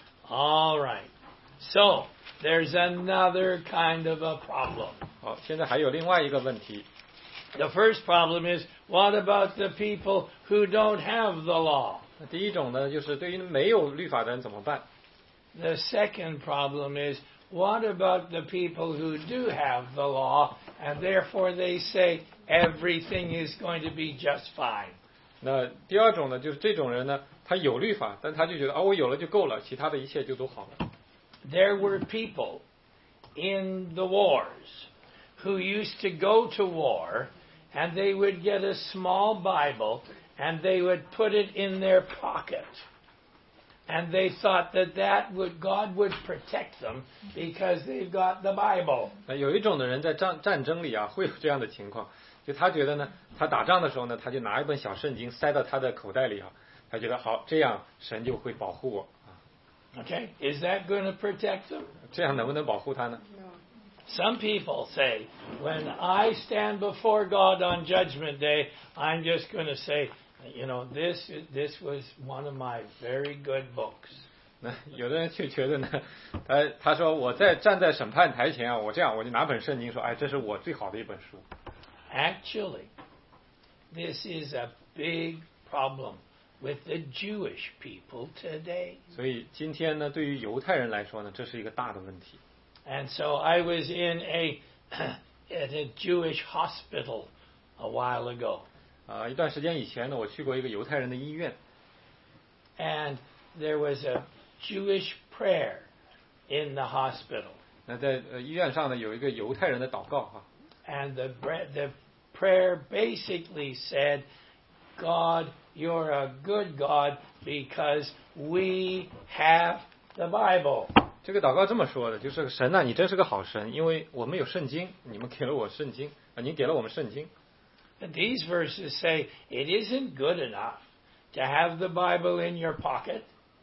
S1: All right. So, there's another kind of a problem.
S2: 好，现在还有另外一个问题。
S1: The first problem is, what about the people who don't have the law?
S2: 那第一种呢，就是对于没有律法的人怎么办？
S1: The second problem is, what about the people who do have the law, and therefore they say everything is going to be just fine?
S2: 那第二种呢，就是这种人呢，他有律法，但他就觉得啊，我有了就够了，其他的一切就都好了。
S1: There were people in the wars who used to go to war, and they would get a small Bible, and they would put it in their pocket. And they thought that that would God would protect them because they've got the Bible.
S2: 那有一种的人在战战争里啊，会有这样的情况，就他觉得呢，他打仗的时候呢，他就拿一本小圣经塞到他的口袋里啊，他觉得好，这样神就会保护我啊。
S1: Okay, is that going to protect them?
S2: 这样能不能保护他呢？
S1: Some people say, when I stand before God on Judgment Day, I'm just going to say, you know, this this was one of my very good books.
S2: 那有的人就觉得呢，他他说我在站在审判台前啊，我这样我就拿本圣经说，哎，这是我最好的一本书。
S1: Actually, this is a big problem with the Jewish people today.
S2: 所以今天呢，对于犹太人来说呢，这是一个大的问题。
S1: And so I was in a at a Jewish hospital a while ago.
S2: 啊、呃，一段时间以前呢，我去过一个犹太人的医院。
S1: And there was a Jewish prayer in the hospital.
S2: 那在呃医院上呢，有一个犹太人的祷告哈。
S1: And the the prayer basically said, God, you're a good God because we have the Bible.
S2: 这个祷告这么说的，就是神啊，你真是个好神，因为我们有圣经，你们给了我圣经啊，您给了我们圣经。
S1: And these verses say it isn't good enough to have the Bible in your pocket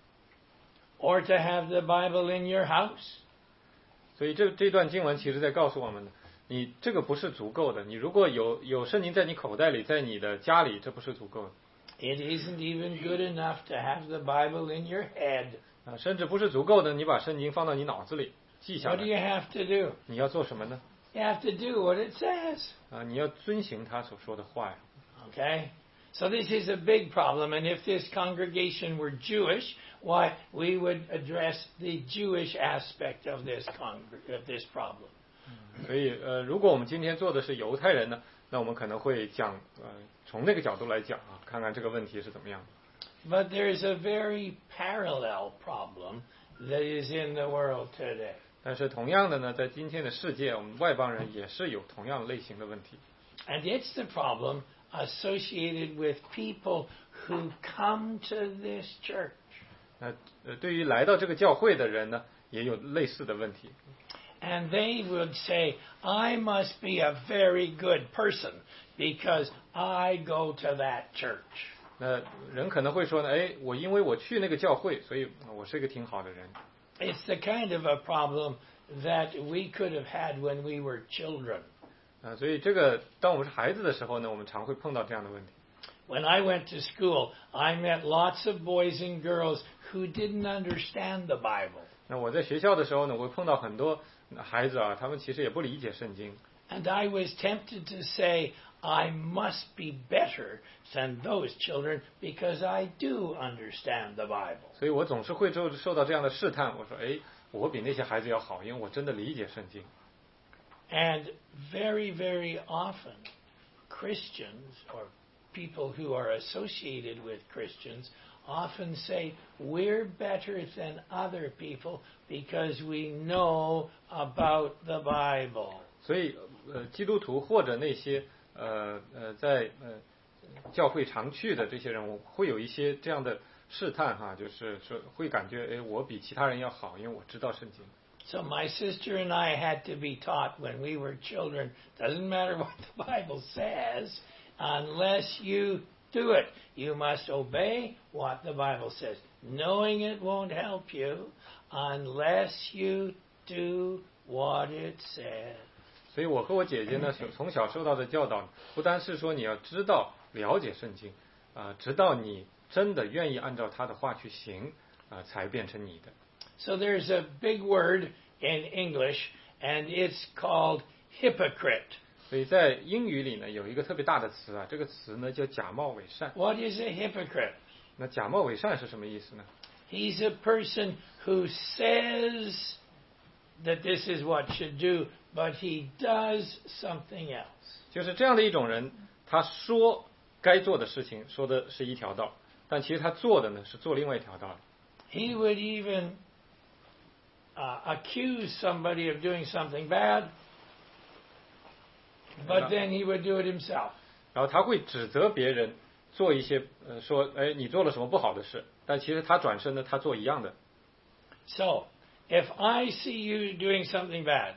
S1: or to have the Bible in your house.
S2: 所以这这段经文其实在告诉我们的，你这个不是足够的。你如果有有圣经在你口袋里，在你的家里，这不是足够的。
S1: It isn't even good enough to have the Bible in your head.
S2: 啊，甚至不是足够的，你把圣经放到你脑子里记下
S1: What do you
S2: 来。
S1: have to do?
S2: 你要做什么呢？
S1: You have to do what it says.
S2: 啊，你要遵行他所说的话呀。
S1: Okay? So this is a big problem, and if this congregation were Jewish, why, we would address the Jewish aspect of this congr- of this problem.
S2: 所以呃，如果我们今天做的是犹太人呢，那我们可能会讲呃，从那个角度来讲啊，看看这个问题是怎么样的。
S1: But there's a very parallel problem that is in the world today.
S2: 但是同样的呢，在今天的世界，我们外邦人也是有同样类型的问题。
S1: And it's the problem associated with people who come to this church.
S2: 那呃，对于来到这个教会的人呢，也有类似的问题。
S1: And they would say, I must be a very good person because I go to that church.
S2: 那人可能会说呢，哎，我因为我去那个教会，所以我是一个挺好的人。
S1: It's the kind of a problem that we could have had when we were children.
S2: 啊，所以这个当我们是孩子的时候呢，我们常会碰到这样的问题。
S1: When I went to school, I met lots of boys and girls who didn't understand the Bible.
S2: 那我在学校的时候呢，我会碰到很多孩子啊，他们其实也不理解圣经。
S1: And I was tempted to say, I must be better than those children because I do understand the Bible.
S2: 所以我总是会受受到这样的试探，我说，哎，我比那些孩子要好，因为我真的理解圣经。
S1: And very, very often, Christians or people who are associated with Christians often say, we're better than other people because we know about the Bible.
S2: 所以，呃，基督徒或者那些呃呃在呃教会常去的这些人，我会有一些这样的试探哈，就是说会感觉，哎，我比其他人要好，因为我知道圣经。
S1: So my sister and I had to be taught when we were children, doesn't matter what the Bible says, unless you do it. You must obey what the Bible says. Knowing it won't help you unless you do what it says.
S2: 所以我和我姐姐呢，从小受到的教导，不单是说你要知道了解圣经，啊、呃，直到你真的愿意按照他的话去行，啊、呃，才变成你的。
S1: So there's a big word in English, and it's called hypocrite.
S2: 所以在英语里呢，有一个特别大的词啊，这个词呢叫假冒伪善。
S1: What is a hypocrite?
S2: 那假冒伪善是什么意思呢？
S1: He's a person who says that this is what should do, but he does something else.
S2: 就是这样的一种人，他说该做的事情，说的是一条道，但其实他做的呢是做另外一条道。
S1: He would even uh, accuse somebody of doing something bad, but then he would do it himself.
S2: 然后他会指责别人做一些呃说，哎，你做了什么不好的事，但其实他转身呢，他做一样的。
S1: So, if I see you doing something bad,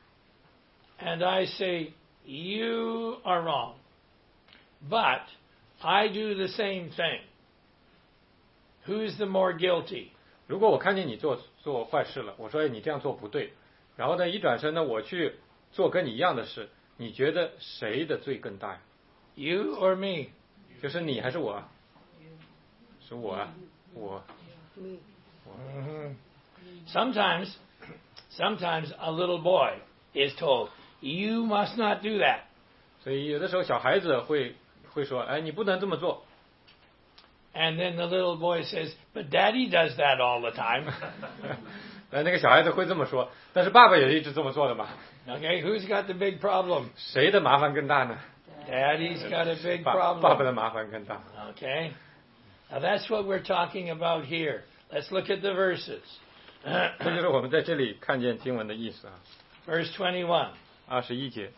S1: and I say, you are wrong, but I do the same thing, who's the more guilty?
S2: 如果我看见你做做坏事了，我说，哎，你这样做不对，然后呢，一转身呢，我去做跟你一样的事，你觉得谁的罪更大呀？
S1: You or me?
S2: 就是你还是我啊？是我啊，我。
S1: Mm-hmm. Sometimes, sometimes a little boy is told, you must not do that.
S2: 所以有的时候小孩子会会说，哎，你不能这么做。
S1: And then the little boy says, but Daddy does that all the time.
S2: 那那个小孩子会这么说，但是爸爸也一直这么做的嘛。
S1: Okay, who's got the big problem?
S2: 谁的麻烦更大呢？
S1: Daddy's got a big
S2: 爸
S1: problem.
S2: 爸爸的麻烦更大。
S1: Okay, now that's what we're talking about here. Let's look at the verses.
S2: 这就是我们在这里看见经文的意思啊。
S1: Verse twenty-one.
S2: 二十一节。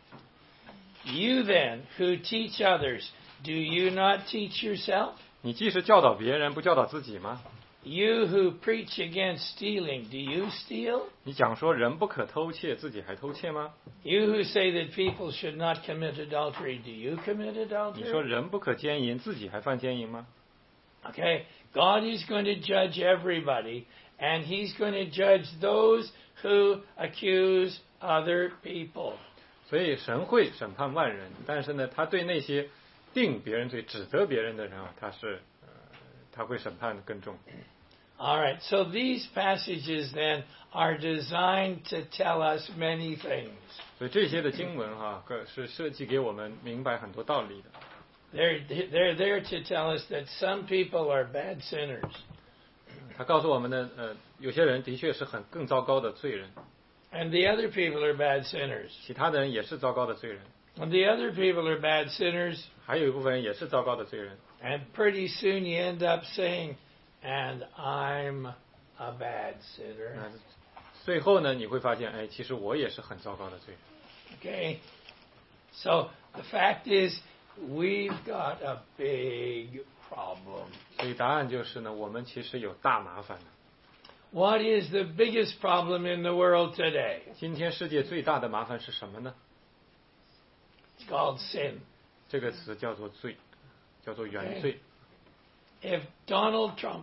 S1: You then who teach others, do you not teach yourself?
S2: 你既是教导别人，不教导自己吗？
S1: You who preach against stealing, do you steal?
S2: 你讲说人不可偷窃，自己还偷窃吗？
S1: You who say that people should not commit adultery, do you commit
S2: 你说
S1: adultery?
S2: 人不可奸淫，自己还犯奸淫吗？
S1: Okay, God is going to judge everybody, and He's going to judge those who accuse other people.
S2: 所以神会审判万人，但是呢，他对那些定别人罪、指责别人的人啊，他是呃，他会审判的更重。
S1: All right, so these passages then are designed to tell us many things.
S2: 所以这些的经文哈、啊，是设计给我们明白很多道理的。
S1: They're, they're there to tell us that some people are bad sinners.
S2: 他告诉我们呢，呃，有些人的确是很更糟糕的罪人，
S1: And the other people are bad sinners.
S2: 其他的人也是糟糕的罪人，
S1: And the other people are bad sinners.
S2: 还有一部分人也是糟糕的罪人。
S1: And pretty soon you end up saying, and I'm a bad sinner.
S2: 那最后呢，你会发现，哎，其实我也是很糟糕的罪人。
S1: Okay? So the fact is, we've got a big problem.
S2: 所以答案就是呢，我们其实有大麻烦的。
S1: What is the biggest problem in the world today?
S2: 今天世界最大的麻烦是什么呢？
S1: It's called sin.
S2: 这个词叫做罪，叫做原罪。
S1: If Donald Trump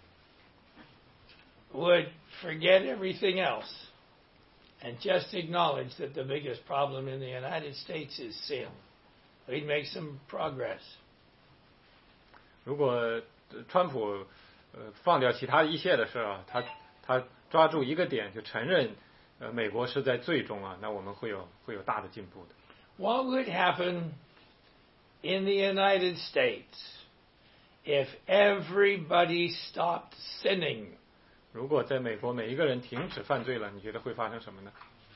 S1: would forget everything else and just acknowledge that the biggest problem in the United States is sin, we'd make some progress.
S2: 如果川普呃放掉其他一切的事啊，他他抓住一个点就承认，呃，美国是在罪中啊，那我们会有会有大的进步的。
S1: What would happen in the United States if everybody stopped sinning?
S2: 如果在美国每一个人停止犯罪了，你觉得会发生什么呢？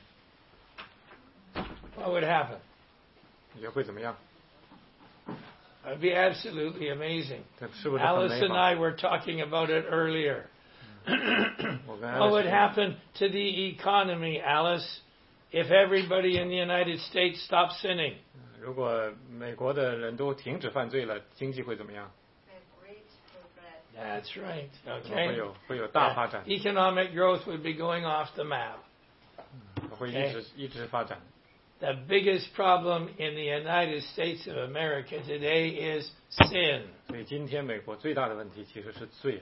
S1: What would happen?
S2: 你觉得会怎么样？
S1: It would be absolutely amazing.
S2: 是不是很
S1: Alice
S2: 美
S1: and
S2: 好？
S1: I were talking about it earlier.
S2: 我跟
S1: What would
S2: Alice
S1: happen to the economy, Alice, if everybody in the United States stopped sinning?
S2: 如果美国的人都停止犯罪了，经济会怎么样？
S1: That's right.
S2: 会
S1: Okay.
S2: 有会有大发展，
S1: Economic growth would be going off the map.
S2: 会一直一直发展。
S1: The biggest problem in the United States of America today is sin.
S2: 所以今天美国最大的问题其实是罪啊。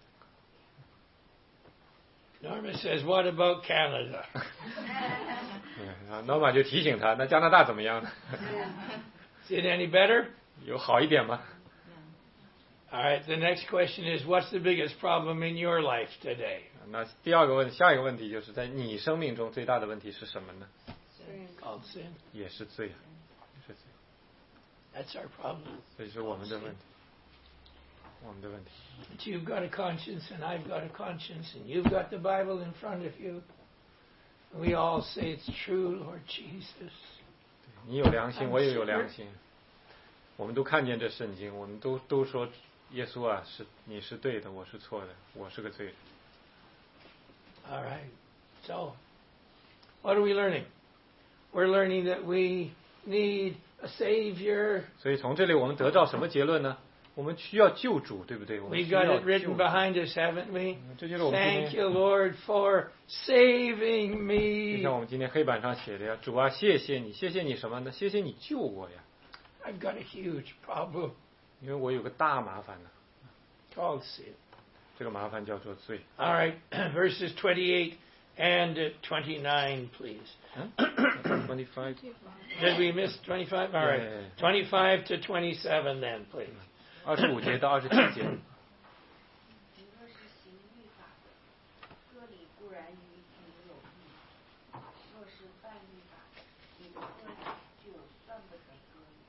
S1: Norma says, "What about Canada?"
S2: 啊，老板就提醒他，那加拿大怎么样呢？
S1: Is it any better?
S2: 有好一点吗？
S1: All right. The next question is, what's the biggest problem in your life today?
S2: 那第二个问，下一个问题就是在你生命中最大的问题是什么呢？
S1: Called sin.
S2: 也是罪啊，也是罪。
S1: That's our problem.
S2: 这是我们的问题，我们的问题。
S1: But you've got a conscience, and I've got a conscience, and you've got the Bible in front of you. We all say it's true, Lord Jesus.
S2: 你有良心，我也有良心。我们都看见这圣经，我们都都说耶稣啊，是你是对的，我是错的，我是个罪人。
S1: All right. So, what are we learning? We're learning that we need a Savior.
S2: 所以从这里我们得到什么结论呢？我们需要救主，对不对？我们
S1: We've
S2: 需要
S1: got it
S2: 救
S1: written
S2: 主。
S1: behind us, haven't we?
S2: 这就是我们今
S1: Thank
S2: 天，
S1: you, Lord, for saving
S2: 就
S1: me.
S2: 像我们今天黑板上写的呀，主啊，谢谢你，谢谢你什么呢？谢谢你救我呀，
S1: I've got a huge problem
S2: 因为我有个大麻烦呢，
S1: called sin.
S2: 这个麻烦叫做罪。
S1: All right, verses twenty-eight and twenty-nine, please.
S2: 嗯 ，twenty-five。
S1: Did we miss twenty-five? All right,
S2: Yeah.
S1: twenty-five to twenty-seven then, please.
S2: 二十五节到二十七节。
S7: 你若是行律法的，割礼固然与你有益；若是犯律法的，你的割礼就算不得割礼。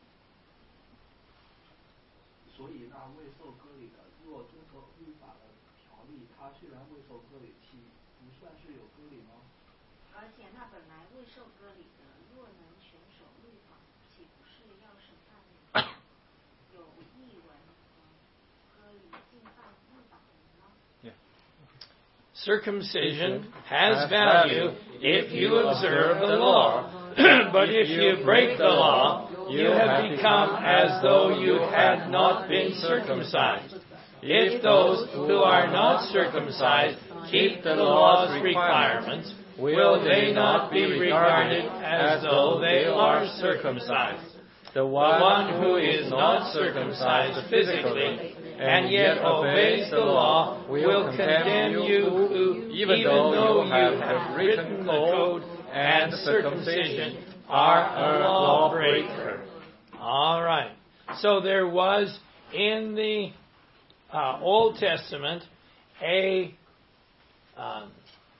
S10: 所以那未受割礼的，若遵守律法的条例，他虽然未受割礼，岂不算是有割礼吗？
S7: 而且那本来未受割礼的，若能全守律法，岂不是要审判人？有异文和割礼尽犯律法的人吗？
S1: Circumcision has value if you observe the law, but if you break the law, you have become as though you had not been circumcised. If those who are not circumcised keep the law's requirements, will they not be regarded as though they are circumcised? The one who is not circumcised physically and yet obeys the law will condemn you who, even though you have written the code and circumcision, are a lawbreaker. All right. So there was in the uh, Old Testament a um,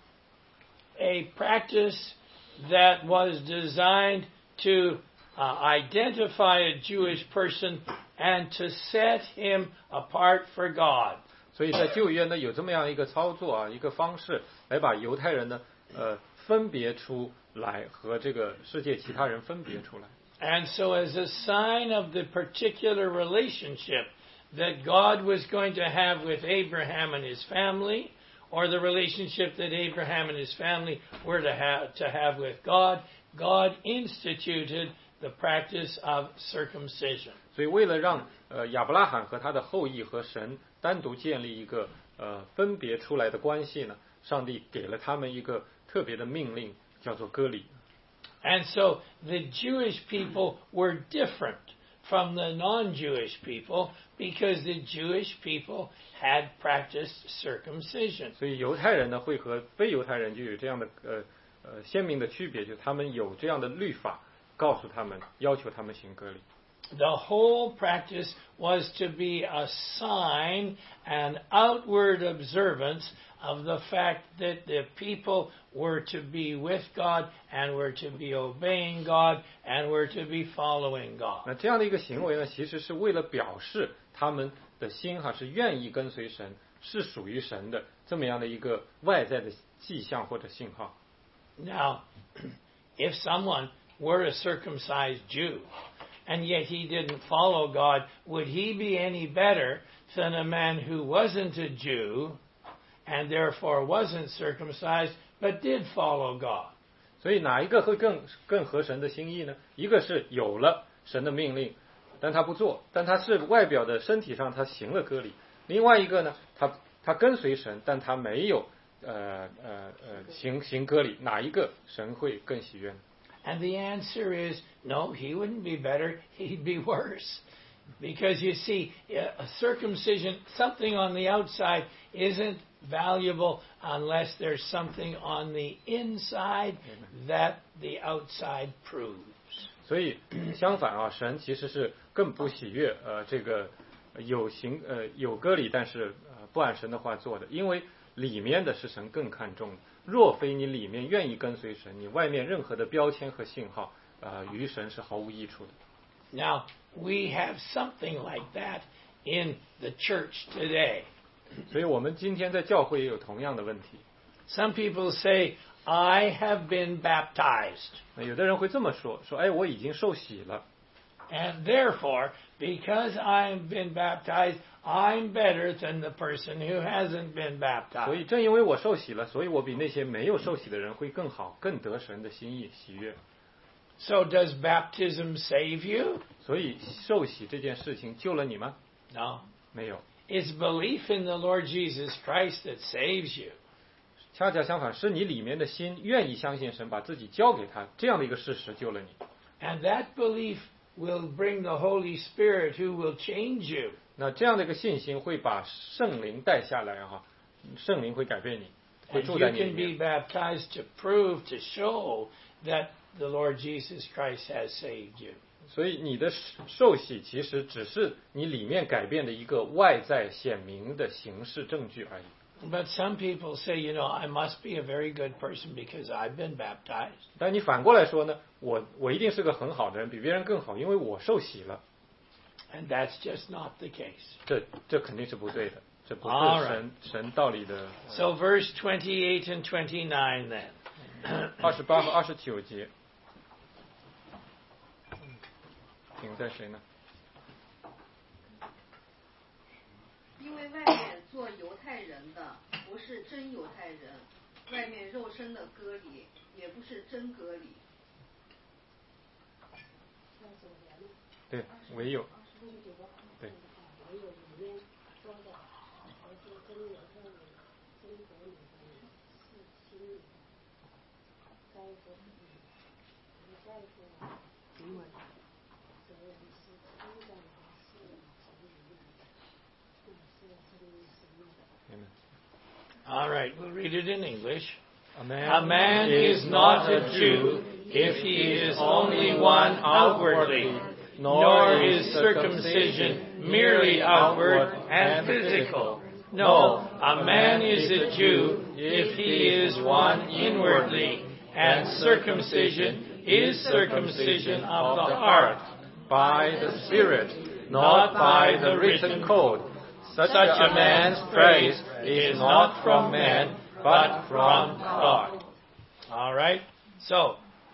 S1: a practice that was designed to uh, identify a Jewish person and to set him apart for God.
S2: 所以在旧约呢，有这么样一个操作啊，一个方式来把犹太人呢，呃，分别出来和这个世界其他人分别出来。
S1: And so as a sign of the particular relationship that God was going to have with Abraham and his family, or the relationship that Abraham and his family were to have, to have with God, God instituted the practice of circumcision.
S2: 所以为了让呃亚伯拉罕和他的后裔和神单独建立一个呃分别出来的关系呢，上帝给了他们一个特别的命令，叫做割礼。
S1: And so the Jewish people were different from the non-Jewish people because the Jewish people had practiced circumcision.
S2: 所以犹太人呢会和非犹太人就有这样的呃呃鲜明的区别，就是他们有这样的律法，告诉他们，要求他们行割礼。
S1: the whole practice was to be a sign, an outward observance of the fact that the people were to be with God and were to be obeying God and were to be following God.
S2: 那这样的一个行为呢，其实是为了表示他们的心哈是愿意跟随神，是属于神的这么样的一个外在的迹象或者信号。
S1: Now, if someone were a circumcised Jew, and yet he didn't follow God, would he be any better than a man who wasn't a Jew and therefore wasn't circumcised but did follow God?
S2: 所以哪一个会更更合神的心意呢？一个是有了神的命令，但他不做，但他是外表的身体上他行了割礼；另外一个呢，他他跟随神，但他没有呃呃呃行行割礼，哪一个神会更喜悦呢？
S1: And the answer is, no, he wouldn't be better, he'd be worse. Because you see, a circumcision, something on the outside, isn't valuable unless there's something on the inside that the outside proves.
S2: 所以相反啊，神其实是更不喜悦呃这个有行呃有割礼，但是呃不按神的话做的，因为里面的是神更看重的。若非你里面愿意跟随神，你外面任何的标签和信号，呃，于神是毫无益处的。
S1: Now we have something like that in the church today.
S2: 所以我们今天在教会也有同样的问题。
S1: Some people say, "I have been baptized."
S2: 那有的人会这么说，说，哎，我已经受洗了。
S1: And therefore, because I've been baptized, I'm better than the person who hasn't been baptized.
S2: 所以正因为我受洗了，所以我比那些没有受洗的人会更好，更得神的心意喜悦。
S1: So does baptism save you?
S2: 所以受洗这件事情救了你吗？
S1: No.
S2: 没有。
S1: It's belief in the Lord Jesus Christ that saves you.
S2: 恰恰相反，是你里面的心愿意相信神，把自己交给他，这样的一个事实救了你。
S1: And that belief will bring the Holy Spirit who will change you.
S2: 那这样的一个信心会把圣灵带下来哈，圣灵会改变你，会
S1: And
S2: 住
S1: you
S2: 在你里
S1: can be
S2: 面。
S1: baptized to prove, to show that the Lord Jesus Christ has saved you.
S2: 所以你的受洗其实只是你里面改变的一个外在显明的形式证据而已。
S1: But some people say, you know, I must be a very good person because I've been baptized.
S2: 但你反过来说呢，我我一定是个很好的人，比别人更好，因为我受洗了。
S1: And that's just not the case.
S2: 这这肯定是不对的，这不是
S1: All right.
S2: 神神道理的。
S1: So verse twenty-eight and twenty-nine then.
S2: 二十八和二十九节，停在谁呢？
S7: 因为外面做犹太人的不是真犹太人，外面肉身的割礼也不是真割礼。
S2: 对，唯有。对。
S1: All right, we'll read it in English.
S2: A man,
S1: A man is not a Jew if he is only one outwardly, nor is circumcision merely outward and physical. No, a man is a Jew if he is one inwardly, and circumcision is circumcision of the heart,
S2: by the Spirit, not by the written code.
S1: Such a man's praise is not from man, but from God. All right? So,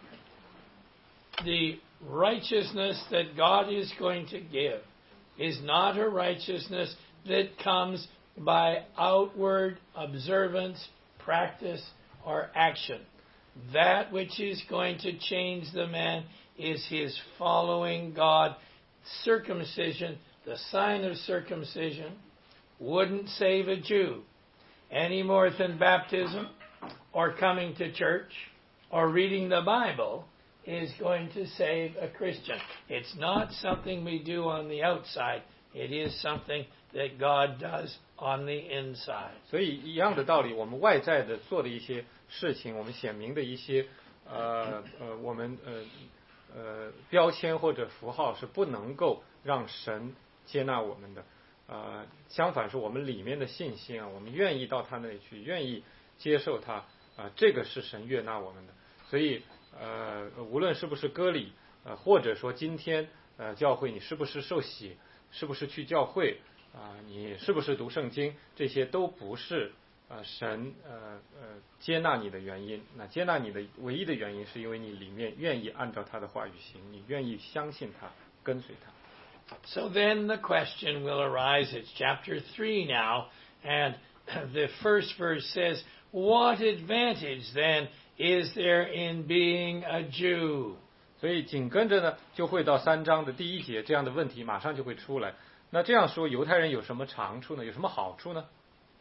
S1: the righteousness that God is going to give is not a righteousness that comes by outward observance, practice, or action. That which is going to change the man is his following God. Circumcision, the sign of circumcision, wouldn't save a Jew any more than baptism or coming to church or reading the Bible is going to save a Christian. It's not something we do on the outside. It is something that God does on the inside.
S2: 所以一样的道理，我们外在的做的一些事情，我们显明的一些呃呃我们呃呃标签或者符号是不能够让神接纳我们的。呃，相反是我们里面的信心啊，我们愿意到他那里去，愿意接受他啊、呃，这个是神悦纳我们的。所以呃，无论是不是割礼，呃，或者说今天呃教会你是不是受洗，是不是去教会啊、呃，你是不是读圣经，这些都不是呃神呃呃接纳你的原因。那接纳你的唯一的原因是因为你里面愿意按照他的话语行，你愿意相信他，跟随他。
S1: So then the question will arise. It's chapter three now, and the first verse says, "What advantage then is there in being a Jew?"
S2: 所以紧跟着呢，就会到三章的第一节，这样的问题马上就会出来。那这样说，犹太人有什么长处呢？有什么好处呢？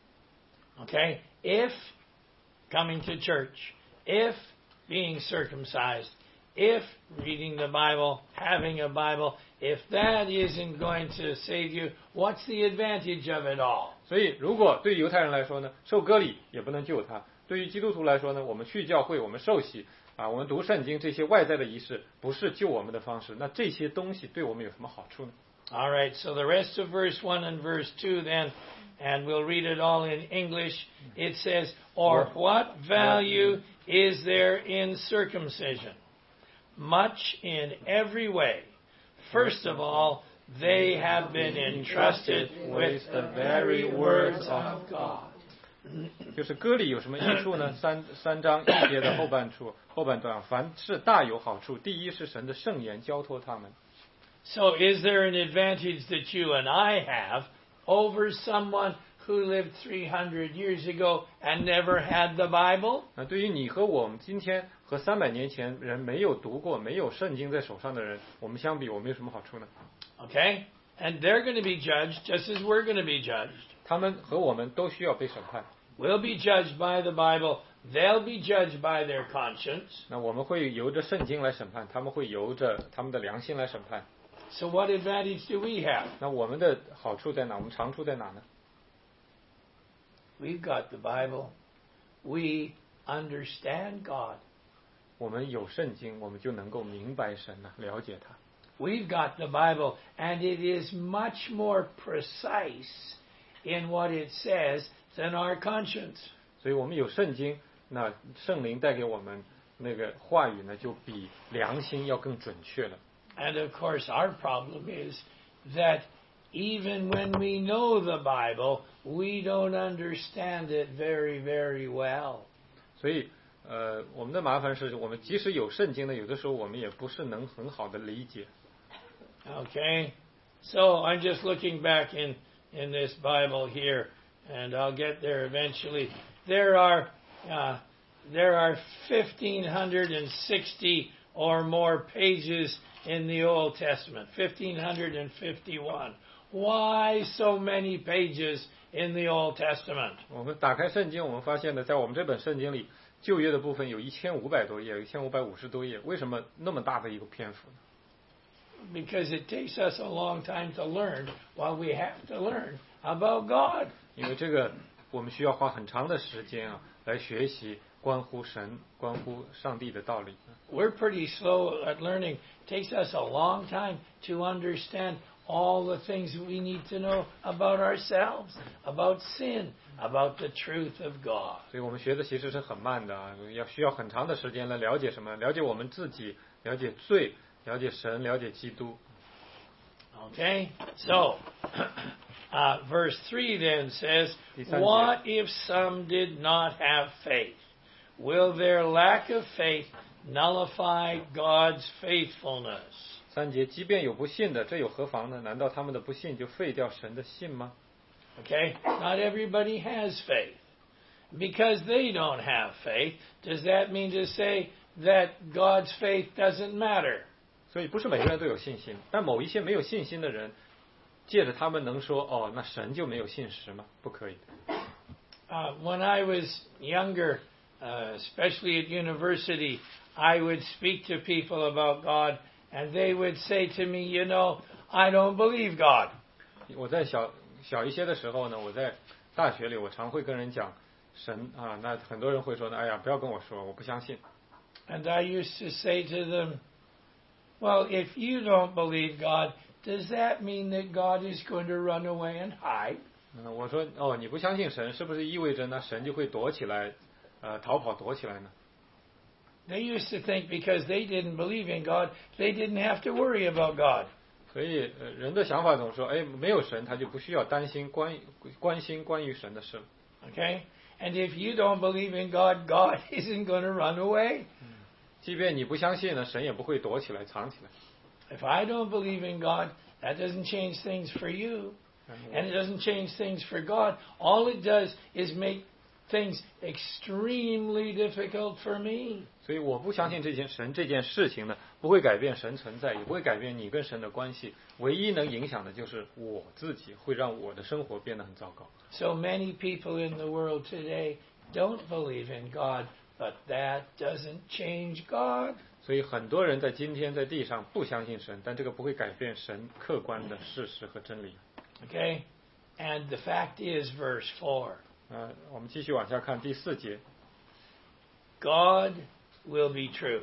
S1: Okay, if coming to church, if being circumcised, if reading the Bible, having a Bible, if that isn't going to save you, what's the advantage of it all?
S2: 所以，如果对犹太人来说呢，受割礼也不能救他；对于基督徒来说呢，我们去教会，我们受洗啊，我们读圣经，这些外在的仪式不是救我们的方式。那这些东西对我们有什么好处呢？
S1: All right, so the rest of verse one and verse two then, and we'll read it all in English. It says, "Or what value is there in circumcision? Much in every way. First of all, they have been entrusted with the very words of God."
S2: 就是割礼有什么益处呢？三三章一节的后半处后半段，凡事大有好处。第一是神的圣言交托他们。
S1: So is there an advantage that you and I have over someone who lived three hundred years ago and never had the Bible?
S2: 那对于你和我们今天和三百年前人没有读过、没有圣经在手上的人，我们相比，我们有什么好处呢？
S1: Okay? And they're going to be judged just as we're going to be judged.
S2: 他们和我们都需要被审判。
S1: We'll be judged by the Bible. They'll be judged by their conscience.
S2: 那我们会由着圣经来审判，他们会由着他们的良心来审判。
S1: So what advantage do we have?
S2: 那我们的好处在哪？我们长处在哪呢？
S1: We've got the Bible. We understand God.
S2: 我们有圣经，我们就能够明白神呐、了解他。
S1: We've got the Bible, and it is much more precise in what it says than our conscience.
S2: 所以我们有圣经，那圣灵带给我们那个话语呢，就比良心要更准确了。
S1: And of course, our problem is that even when we know the Bible, we don't understand it very, very well.
S2: 所以，呃，我们的麻烦是我们即使有圣经呢，有的时候我们也不是能很好的理解。
S1: Okay, so I'm just looking back in in this Bible here, and I'll get there eventually. There are uh, there are fifteen sixty or more pages in the Old Testament, fifteen fifty-one. Why so many pages in the Old Testament?
S2: 我们打开圣经，我们发现呢，在我们这本圣经里，旧约的部分有一千五百多页，有一千五百五十多页。为什么那么大的一个篇幅呢？
S1: Because it takes us a long time to learn what we have to learn about God.
S2: 因为这个我们需要花很长的时间啊，来学习关乎神、关乎上帝的道理。
S1: We're pretty slow at learning. It takes us a long time to understand all the things we need to know about ourselves, about sin, about the truth of God.
S2: 所以我们学的其实是很慢的啊，要需要很长的时间来了解什么？了解我们自己，了解罪，了解神，了解基督。
S1: Okay? So, uh, verse three then says,
S2: 第三节。
S1: "What if some did not have faith? Will their lack of faith nullify God's faithfulness?"
S2: 三节，即便有不信的，这有何妨呢？难道他们的不信就废掉神的信吗？
S1: Okay? Not everybody has faith. Because they don't have faith, does that mean to say that God's faith doesn't matter?
S2: 所以不是每个人都有信心，但某一些没有信心的人，借着他们能说哦，那神就没有信实吗？不可以。
S1: Uh, when I was younger, uh, especially at university, I would speak to people about God, and they would say to me, "You know, I don't believe God."
S2: 我在小小一些的时候呢，我在大学里，我常会跟人讲神啊，那很多人会说呢，哎呀，不要跟我说，我不相信。
S1: And I used to say to them, Well, if you don't believe God, does that mean that God is going to run away and hide?
S2: 嗯，我说哦，你不相信神，是不是意味着那神就会躲起来，呃，逃跑躲起来呢？
S1: They used to think because they didn't believe in God, they didn't have to worry about God.
S2: 所以，呃，人的想法总说，哎，没有神，他就不需要担心关关心关于神的事。
S1: Okay? And if you don't believe in God, God isn't going to run away.
S2: 即便你不相信呢，神也不会躲起来藏起来。
S1: If I don't believe in God, that doesn't change things for you. And it doesn't change things for God. All it does is make things extremely difficult for me.
S2: 所以我不相信这件神这件事情呢，不会改变神存在，也不会改变你跟神的关系。唯一能影响的就是我自己，会让我的生活变得很糟糕。
S1: So many people in the world today don't believe in God, but that doesn't change God.
S2: 所以很多人在今天在地上不相信神，但这个不会改变神客观的事实和真理。
S1: Okay? And the fact is, verse four.
S2: 呃，我们继续往下看第四节。
S1: God will be true.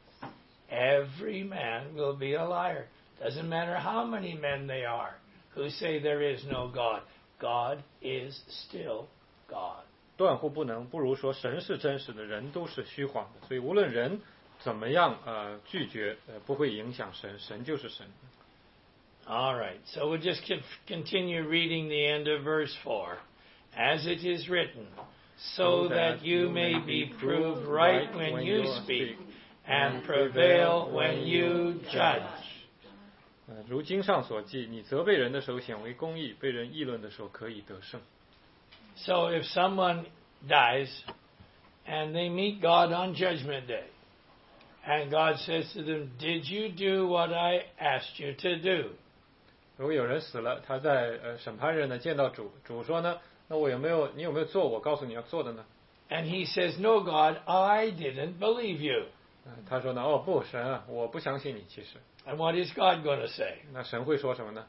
S1: Every man will be a liar. Doesn't matter how many men they are who say there is no God. God is still God.
S2: 断乎不能，不如说神是真实的，人都是虚谎的。所以无论人怎么样呃拒绝，呃不会影响神，神就是神。
S1: All right, so we'll just continue reading the end of verse four. As it is written, so that you may be proved right when you speak, and prevail when you judge.
S2: 呃，如经上所记，你责备人的时候显为公义，被人议论的时候可以得胜。
S1: So if someone dies and they meet God on Judgment Day, and God says to them, "Did you do what I asked you to do?"
S2: 如果有人死了，他在呃审判日呢见到主，主说呢，那我有没有你有没有做我告诉你要做的呢？
S1: And he says, "No, God, I didn't believe you."
S2: 呃他说呢，哦不，神啊，我不相信你，其实。
S1: And what is God going to say?
S2: 那神会说什么呢？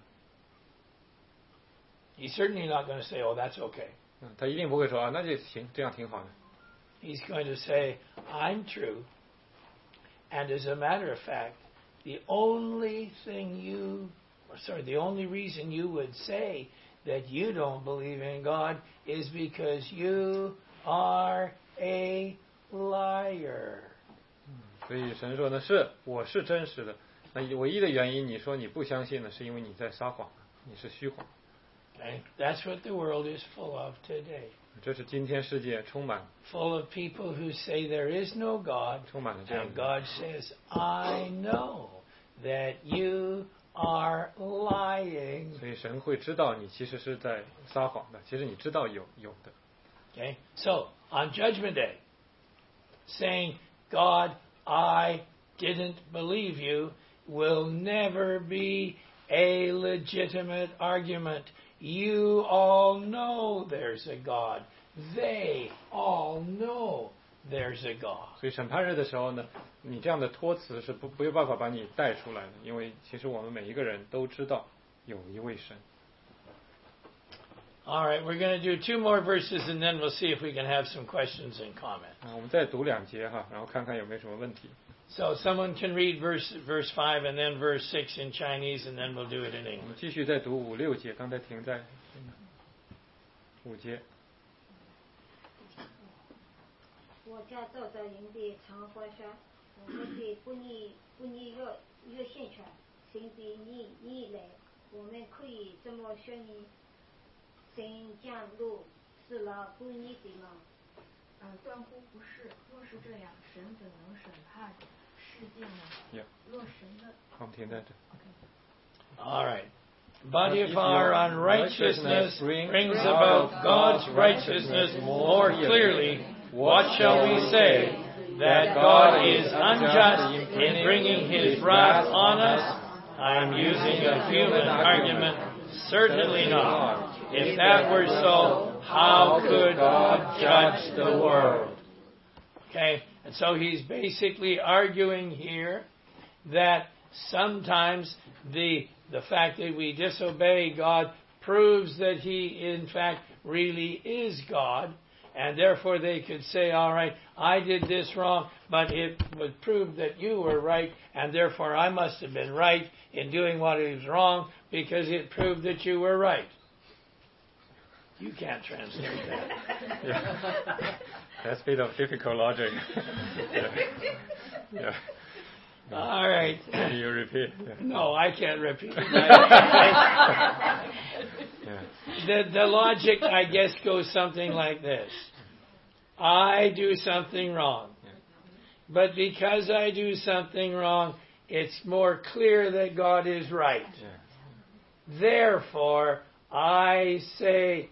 S1: He's certainly not going to say, "Oh, that's okay."
S2: 嗯，他一定不会说啊，那就行，这样挺好的。
S1: He's going to say, "I'm true." And as a matter of fact, the only thing you, or sorry, the only reason you would say that you don't believe in God is because you are a liar.
S2: 所以神说呢，是我是真实的。那唯一的原因，你说你不相信呢，是因为你在撒谎，你是虚谎。
S1: Okay? That's what the world is full of today.
S2: 这是今天世界充满
S1: Full of people who say there is no God,
S2: 充满了这样
S1: and
S2: 的。
S1: God says, "I know that you are lying."
S2: 所以神会知道你其实是在撒谎的，其实你知道有有的。
S1: Okay? So, on Judgment Day, saying, "God, I didn't believe you," will never be a legitimate argument. You all know there's a God. They all know there's a God.
S2: 所以审判日的时候呢，你这样的托词是不没有办法把你带出来的，因为其实我们每一个人都知道有一位神。
S1: All right, we're going to do two more verses and then we'll see if we can have some questions and comments.
S2: 啊，我们再读两节哈，然后看看有没有什么问题。
S1: So someone can read verse verse five and then verse six in Chinese and then we'll do it in
S2: 我们
S1: English.
S2: 继续再读五六节，刚才停在五节。
S8: 我家照着人的常话说，我们的不义不义越越现全，神的义义来，我们可以这么说你，神降露是了不义的吗？
S7: 嗯，断乎不是。若是这样，神怎能审判世界呢？
S2: Yeah.
S7: 若神的
S2: 好，我们停在这。
S1: All right. But if our unrighteousness brings about God's righteousness more clearly, what shall we say? That God is unjust in bringing his wrath on us? I'm using a human argument. Certainly not. If that were so, how could God judge the world? Okay, and so he's basically arguing here that sometimes the the fact that we disobey God proves that he in fact really is God, and therefore they could say, all right, I did this wrong, but it was proved that you were right, and therefore I must have been right in doing what is wrong because it proved that you were right. You can't translate that.
S2: Yeah. That's a bit of difficult logic. yeah. yeah.
S1: All right.
S2: Can you repeat? Yeah.
S1: No, I can't repeat. yeah. The, the logic, I guess, goes something like this. I do something wrong. Yeah. But because I do something wrong, it's more clear that God is right. Yeah. Therefore, I say,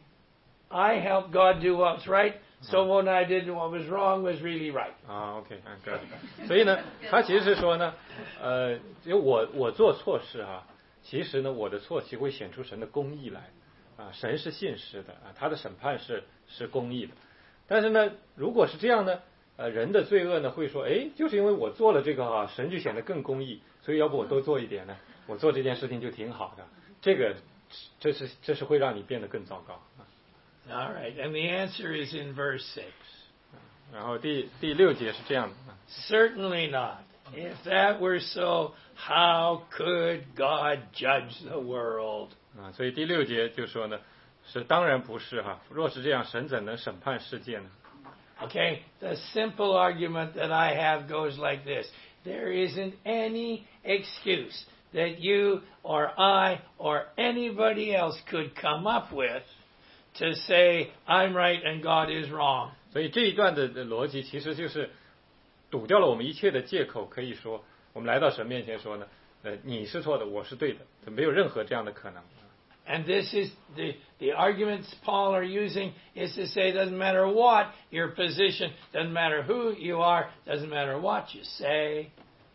S1: I help God do what's right, so when I did what was wrong was really right.
S2: 啊 ，OK， good。所以呢，他其实是说呢，呃，就我我做错事啊，其实呢，我的错其实会显出神的公义来啊，神是信实的啊，他的审判是是公义的。但是呢，如果是这样呢，呃，人的罪恶呢会说，哎，就是因为我做了这个啊，神就显得更公义，所以要不我多做一点呢，我做这件事情就挺好的。这个，这是这是会让你变得更糟糕。
S1: All right, and the answer is in verse six.
S2: 然后第第六节是这样的。
S1: Certainly not. If that were so, how could God judge the world?
S2: 啊，所以第六节就说呢，是当然不是哈。若是这样，神怎能审判世界呢？
S1: Okay, the simple argument that I have goes like this: there isn't any excuse that you or I or anybody else could come up with to say I'm right and God is wrong.
S2: 所以这一段的逻辑其实就是堵掉了我们一切的借口，可以说我们来到神面前说呢，呃，你是错的，我是对的，没有任何这样的可能。
S1: And this is the the arguments Paul are using is to say it doesn't matter what your position, doesn't matter who you are, doesn't matter what you say,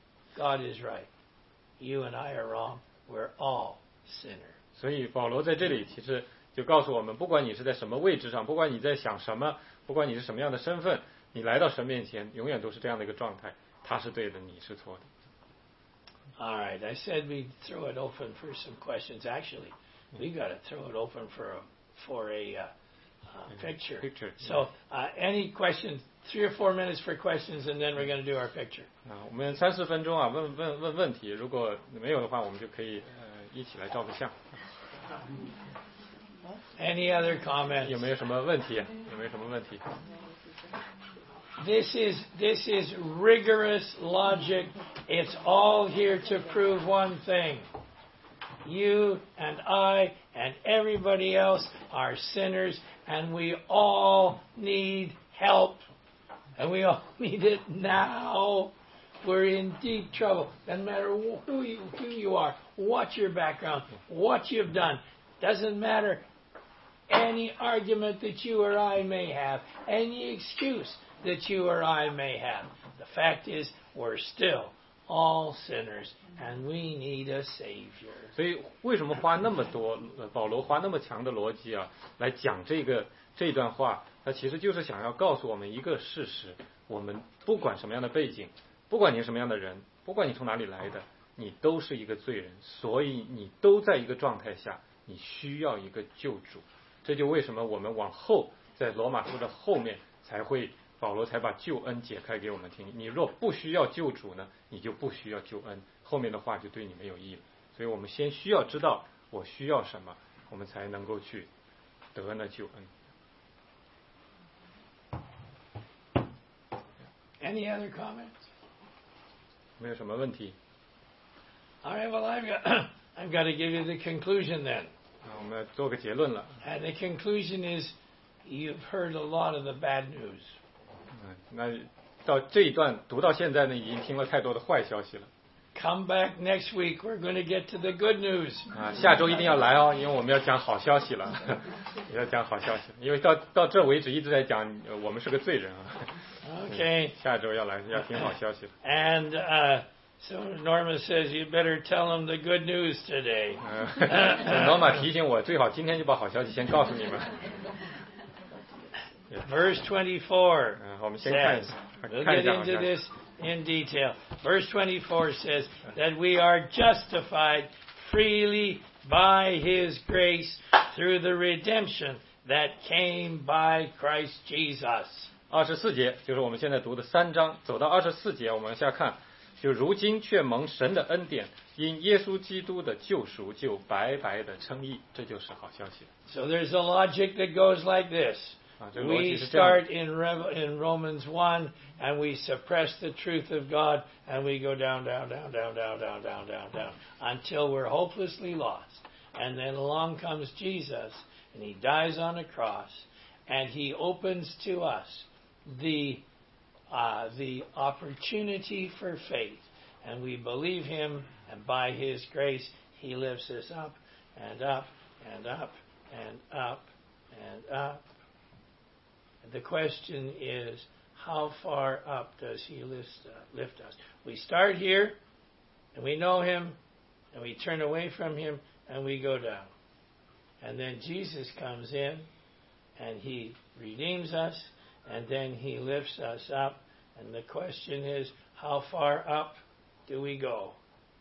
S1: God is right. You and I are wrong. We're all sinners.
S2: 所以保罗在这里其实就告诉我们，不管你是在什么位置上，不管你在想什么，不管你是什么样的身份，你来到神面前，永远都是这样的一个状态，他是对的，你是错的。
S1: All right, I said we'd throw it open for some questions. Actually, we got to throw it open for a for a uh, uh, picture.
S2: Picture.
S1: So, uh, any questions? Three or four minutes for questions, and then we're going to do our picture.
S2: 啊，我们三四分钟啊，问问问问题，如果没有的话，我们就可以呃一起来照个相。
S1: Any other comments?
S2: 有没有什么问题？有没有什么问题
S1: This is this is rigorous logic. It's all here to prove one thing. You and I and everybody else are sinners, and we all need help. And we all need it now. We're in deep trouble. Doesn't matter who you, who you are, what your background, what you've done. Doesn't matter any argument that you or I may have, any excuse that you or I may have. The fact is, we're still all sinners, and we need a Savior.
S2: 所以为什么花那么多，保罗花那么强的逻辑啊，来讲这个这段话？他其实就是想要告诉我们一个事实：我们不管什么样的背景，不管你是什么样的人，不管你从哪里来的，你都是一个罪人，所以你都在一个状态下，你需要一个救主。这就为什么我们往后在罗马书的后面才会保罗才把救恩解开给我们听。你若不需要救主呢，你就不需要救恩，后面的话就对你没有意义了。所以我们先需要知道我需要什么，我们才能够去得那救恩。
S1: Any other comments?
S2: 没有什么问题。
S1: All right, well, I've got, I've got to give you the conclusion then.
S2: 那我们要做个结论了。
S1: And the conclusion is you've heard a lot of the bad news.
S2: 嗯，那到这一段读到现在呢，已经听了太多的坏消息了。
S1: Come back next week. We're going to get to the good news.
S2: 啊，下周一定要来哦，因为我们要讲好消息了，要讲好消息。因为到到这为止一直在讲我们是个罪人啊。
S1: Okay.
S2: 下周要来要听好消息了。
S1: And uh, so Norma says you better tell them the good news today.
S2: 嗯，罗马提醒我，最好今天就把好消息先告诉你们。
S1: Verse twenty-four
S2: 嗯，我们先看
S1: says,
S2: 看
S1: we'll
S2: 看一
S1: get
S2: 下好
S1: into
S2: 消息。
S1: this in detail. Verse twenty-four says that we are justified freely by His grace through the redemption that came by Christ Jesus.
S2: 二十四节就是我们现在读的三章，走到二十四节，我们往下看，就如今却蒙神的恩典，因耶稣基督的救赎，就白白的称义，这就是好消息。
S1: So there's a logic that goes like this.
S2: 啊，这个逻辑
S1: We
S2: 是这样的。
S1: start in, Rev- in Romans one, and we suppress the truth of God, and we go down, down, down, down, down, down, down, down, down, until we're hopelessly lost. And then along comes Jesus, and he dies on a cross, and he opens to us the uh, the opportunity for faith. And we believe him, and by his grace, he lifts us up, and up, and up, and up, and up. The question is, how far up does he lift, uh, lift us? We start here, and we know him, and we turn away from him, and we go down. And then Jesus comes in, and he redeems us, and then he lifts us up. And the question is, how far up do we go?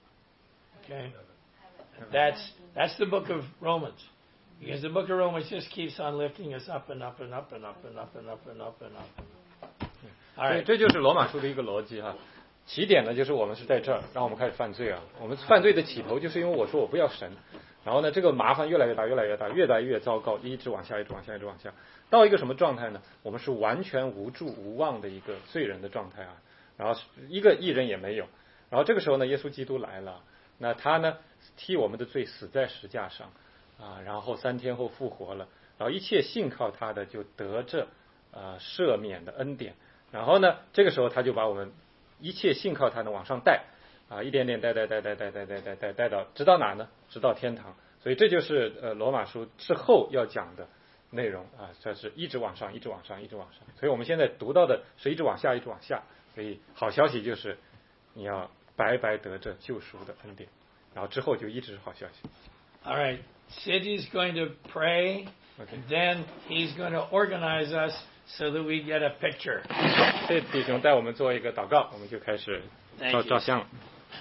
S1: Okay? That's, that's the book of Romans. Because the book of Romans just keeps on lifting us up and up and up and up and up and up and up and up. All
S2: 对，
S1: right.
S2: 这就是罗马书的一个逻辑哈。起点呢，就是我们是在这儿，然后我们开始犯罪啊。我们犯罪的起头就是因为我说我不要神，然后呢，这个麻烦越来越大，越来越大，越来越糟糕，一直往下，一直往下，一直往下，到一个什么状态呢？我们是完全无助无望的一个罪人的状态啊。然后一个义人也没有。然后这个时候呢，耶稣基督来了，那他呢替我们的罪死在石架上。啊，然后三天后复活了，然后一切信靠他的就得着呃赦免的恩典，然后呢，这个时候他就把我们一切信靠他的往上带，啊，一点点带带带带带带带带带带到直到哪呢？直到天堂。所以这就是呃罗马书之后要讲的内容啊，这是一直往上，一直往上，一直往上。所以我们现在读到的是一直往下，一直往下。所以好消息就是你要白白得着救赎的恩典，然后之后就一直是好消息。
S1: All right. Sidney's going to pray,
S2: Okay.
S1: and then he's going to organize us so that we get a picture.
S2: 这弟兄带我们做一个祷告，我们就开始
S1: Thank
S2: 照
S1: you.
S2: 照相了。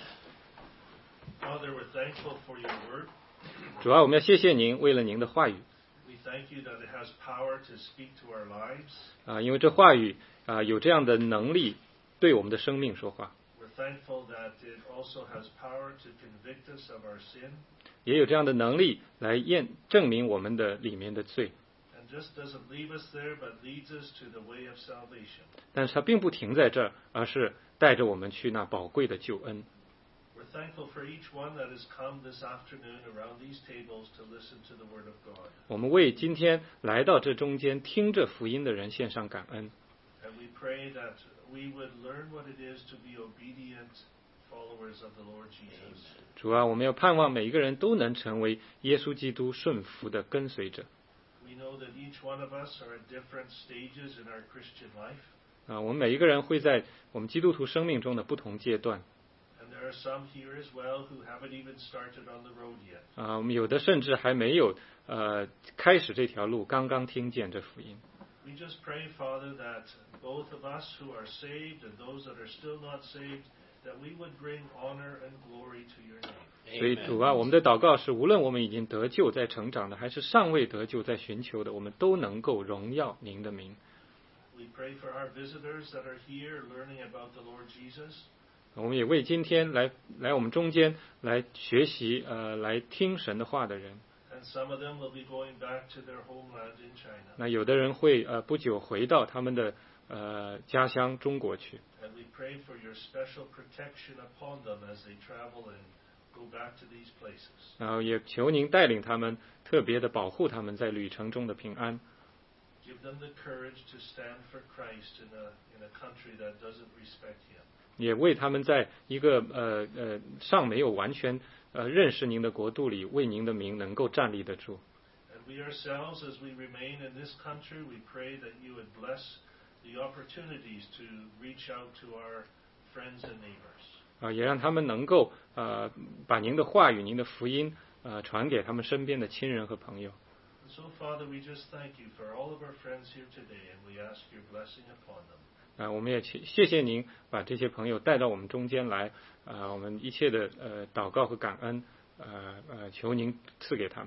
S3: Father, we're thankful for your word.
S2: 主要我们要谢谢您，为了您的话语
S3: We thank you that it has power to speak to our lives.
S2: 啊，因为这话语啊有这样的能力对我们的生命说话，
S3: We're thankful that it also has power to convict us of our sin.
S2: 也有这样的能力来验证明我们的里面的罪。
S3: And just doesn't leave us there, but leads us to the way of salvation.
S2: 但是它并不停在这儿，而是带着我们去那宝贵的救恩。
S3: We're thankful for each one that has come this afternoon around these tables to listen to the word of God.
S2: 我们为今天来到这中间听着福音的人献上感恩。
S3: And we pray that we would learn what it is to be obedient followers of the Lord Jesus.
S2: 主啊，我们要盼望每一个人都能成为耶稣基督顺服的跟随者。
S3: We know that each one of us are at different stages in our Christian life.
S2: 啊，我们每一个人会在我们基督徒生命中的不同阶段。
S3: And there are some here as well who haven't even started on the road yet.
S2: 啊，我们有的甚至还没有呃开始这条路，刚刚听见这福音。
S3: We just pray, Father, that both of us who are saved and those that are still not saved, that we would bring honor and glory to your name.
S2: 所以主啊，我们的祷告是，无论我们已经得救在成长的，还是尚未得救在寻求的，我们都能够荣耀您的名。
S3: We pray for our visitors that are here learning about the Lord Jesus.
S2: 我们也为今天来来我们中间来学习呃来听神的话的人。
S3: And some of them will be going back to their homeland in China.
S2: 那有的人会呃不久回到他们的呃家乡中国去。
S3: And we pray for your special protection upon them as they travel and go back to these places.
S2: 然后也求您带领他们，特别的保护他们在旅程中的平安。
S3: Give them the courage to stand for Christ in a, in a country that doesn't respect him.
S2: 也为他们在一个呃呃尚没有完全呃认识您的国度里，为您的名能够站立得住。
S3: And we ourselves, as we remain in this country, we pray that you would bless the opportunities to reach out to our friends and neighbors.
S2: 啊，也让他们能够呃把您的话语、您的福音呃传给他们身边的亲人和朋友。
S3: So, Father, we just thank you for all of our friends here today, and we ask your blessing upon them.
S2: 啊，我们也谢谢您把这些朋友带到我们中间来，啊，我们一切的呃祷告和感恩，呃呃，求您赐给他们。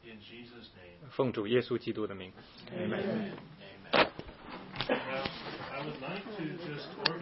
S3: In Jesus' name.
S2: 奉主耶稣基督的名。
S1: Amen. Amen.
S3: Now, I would like to just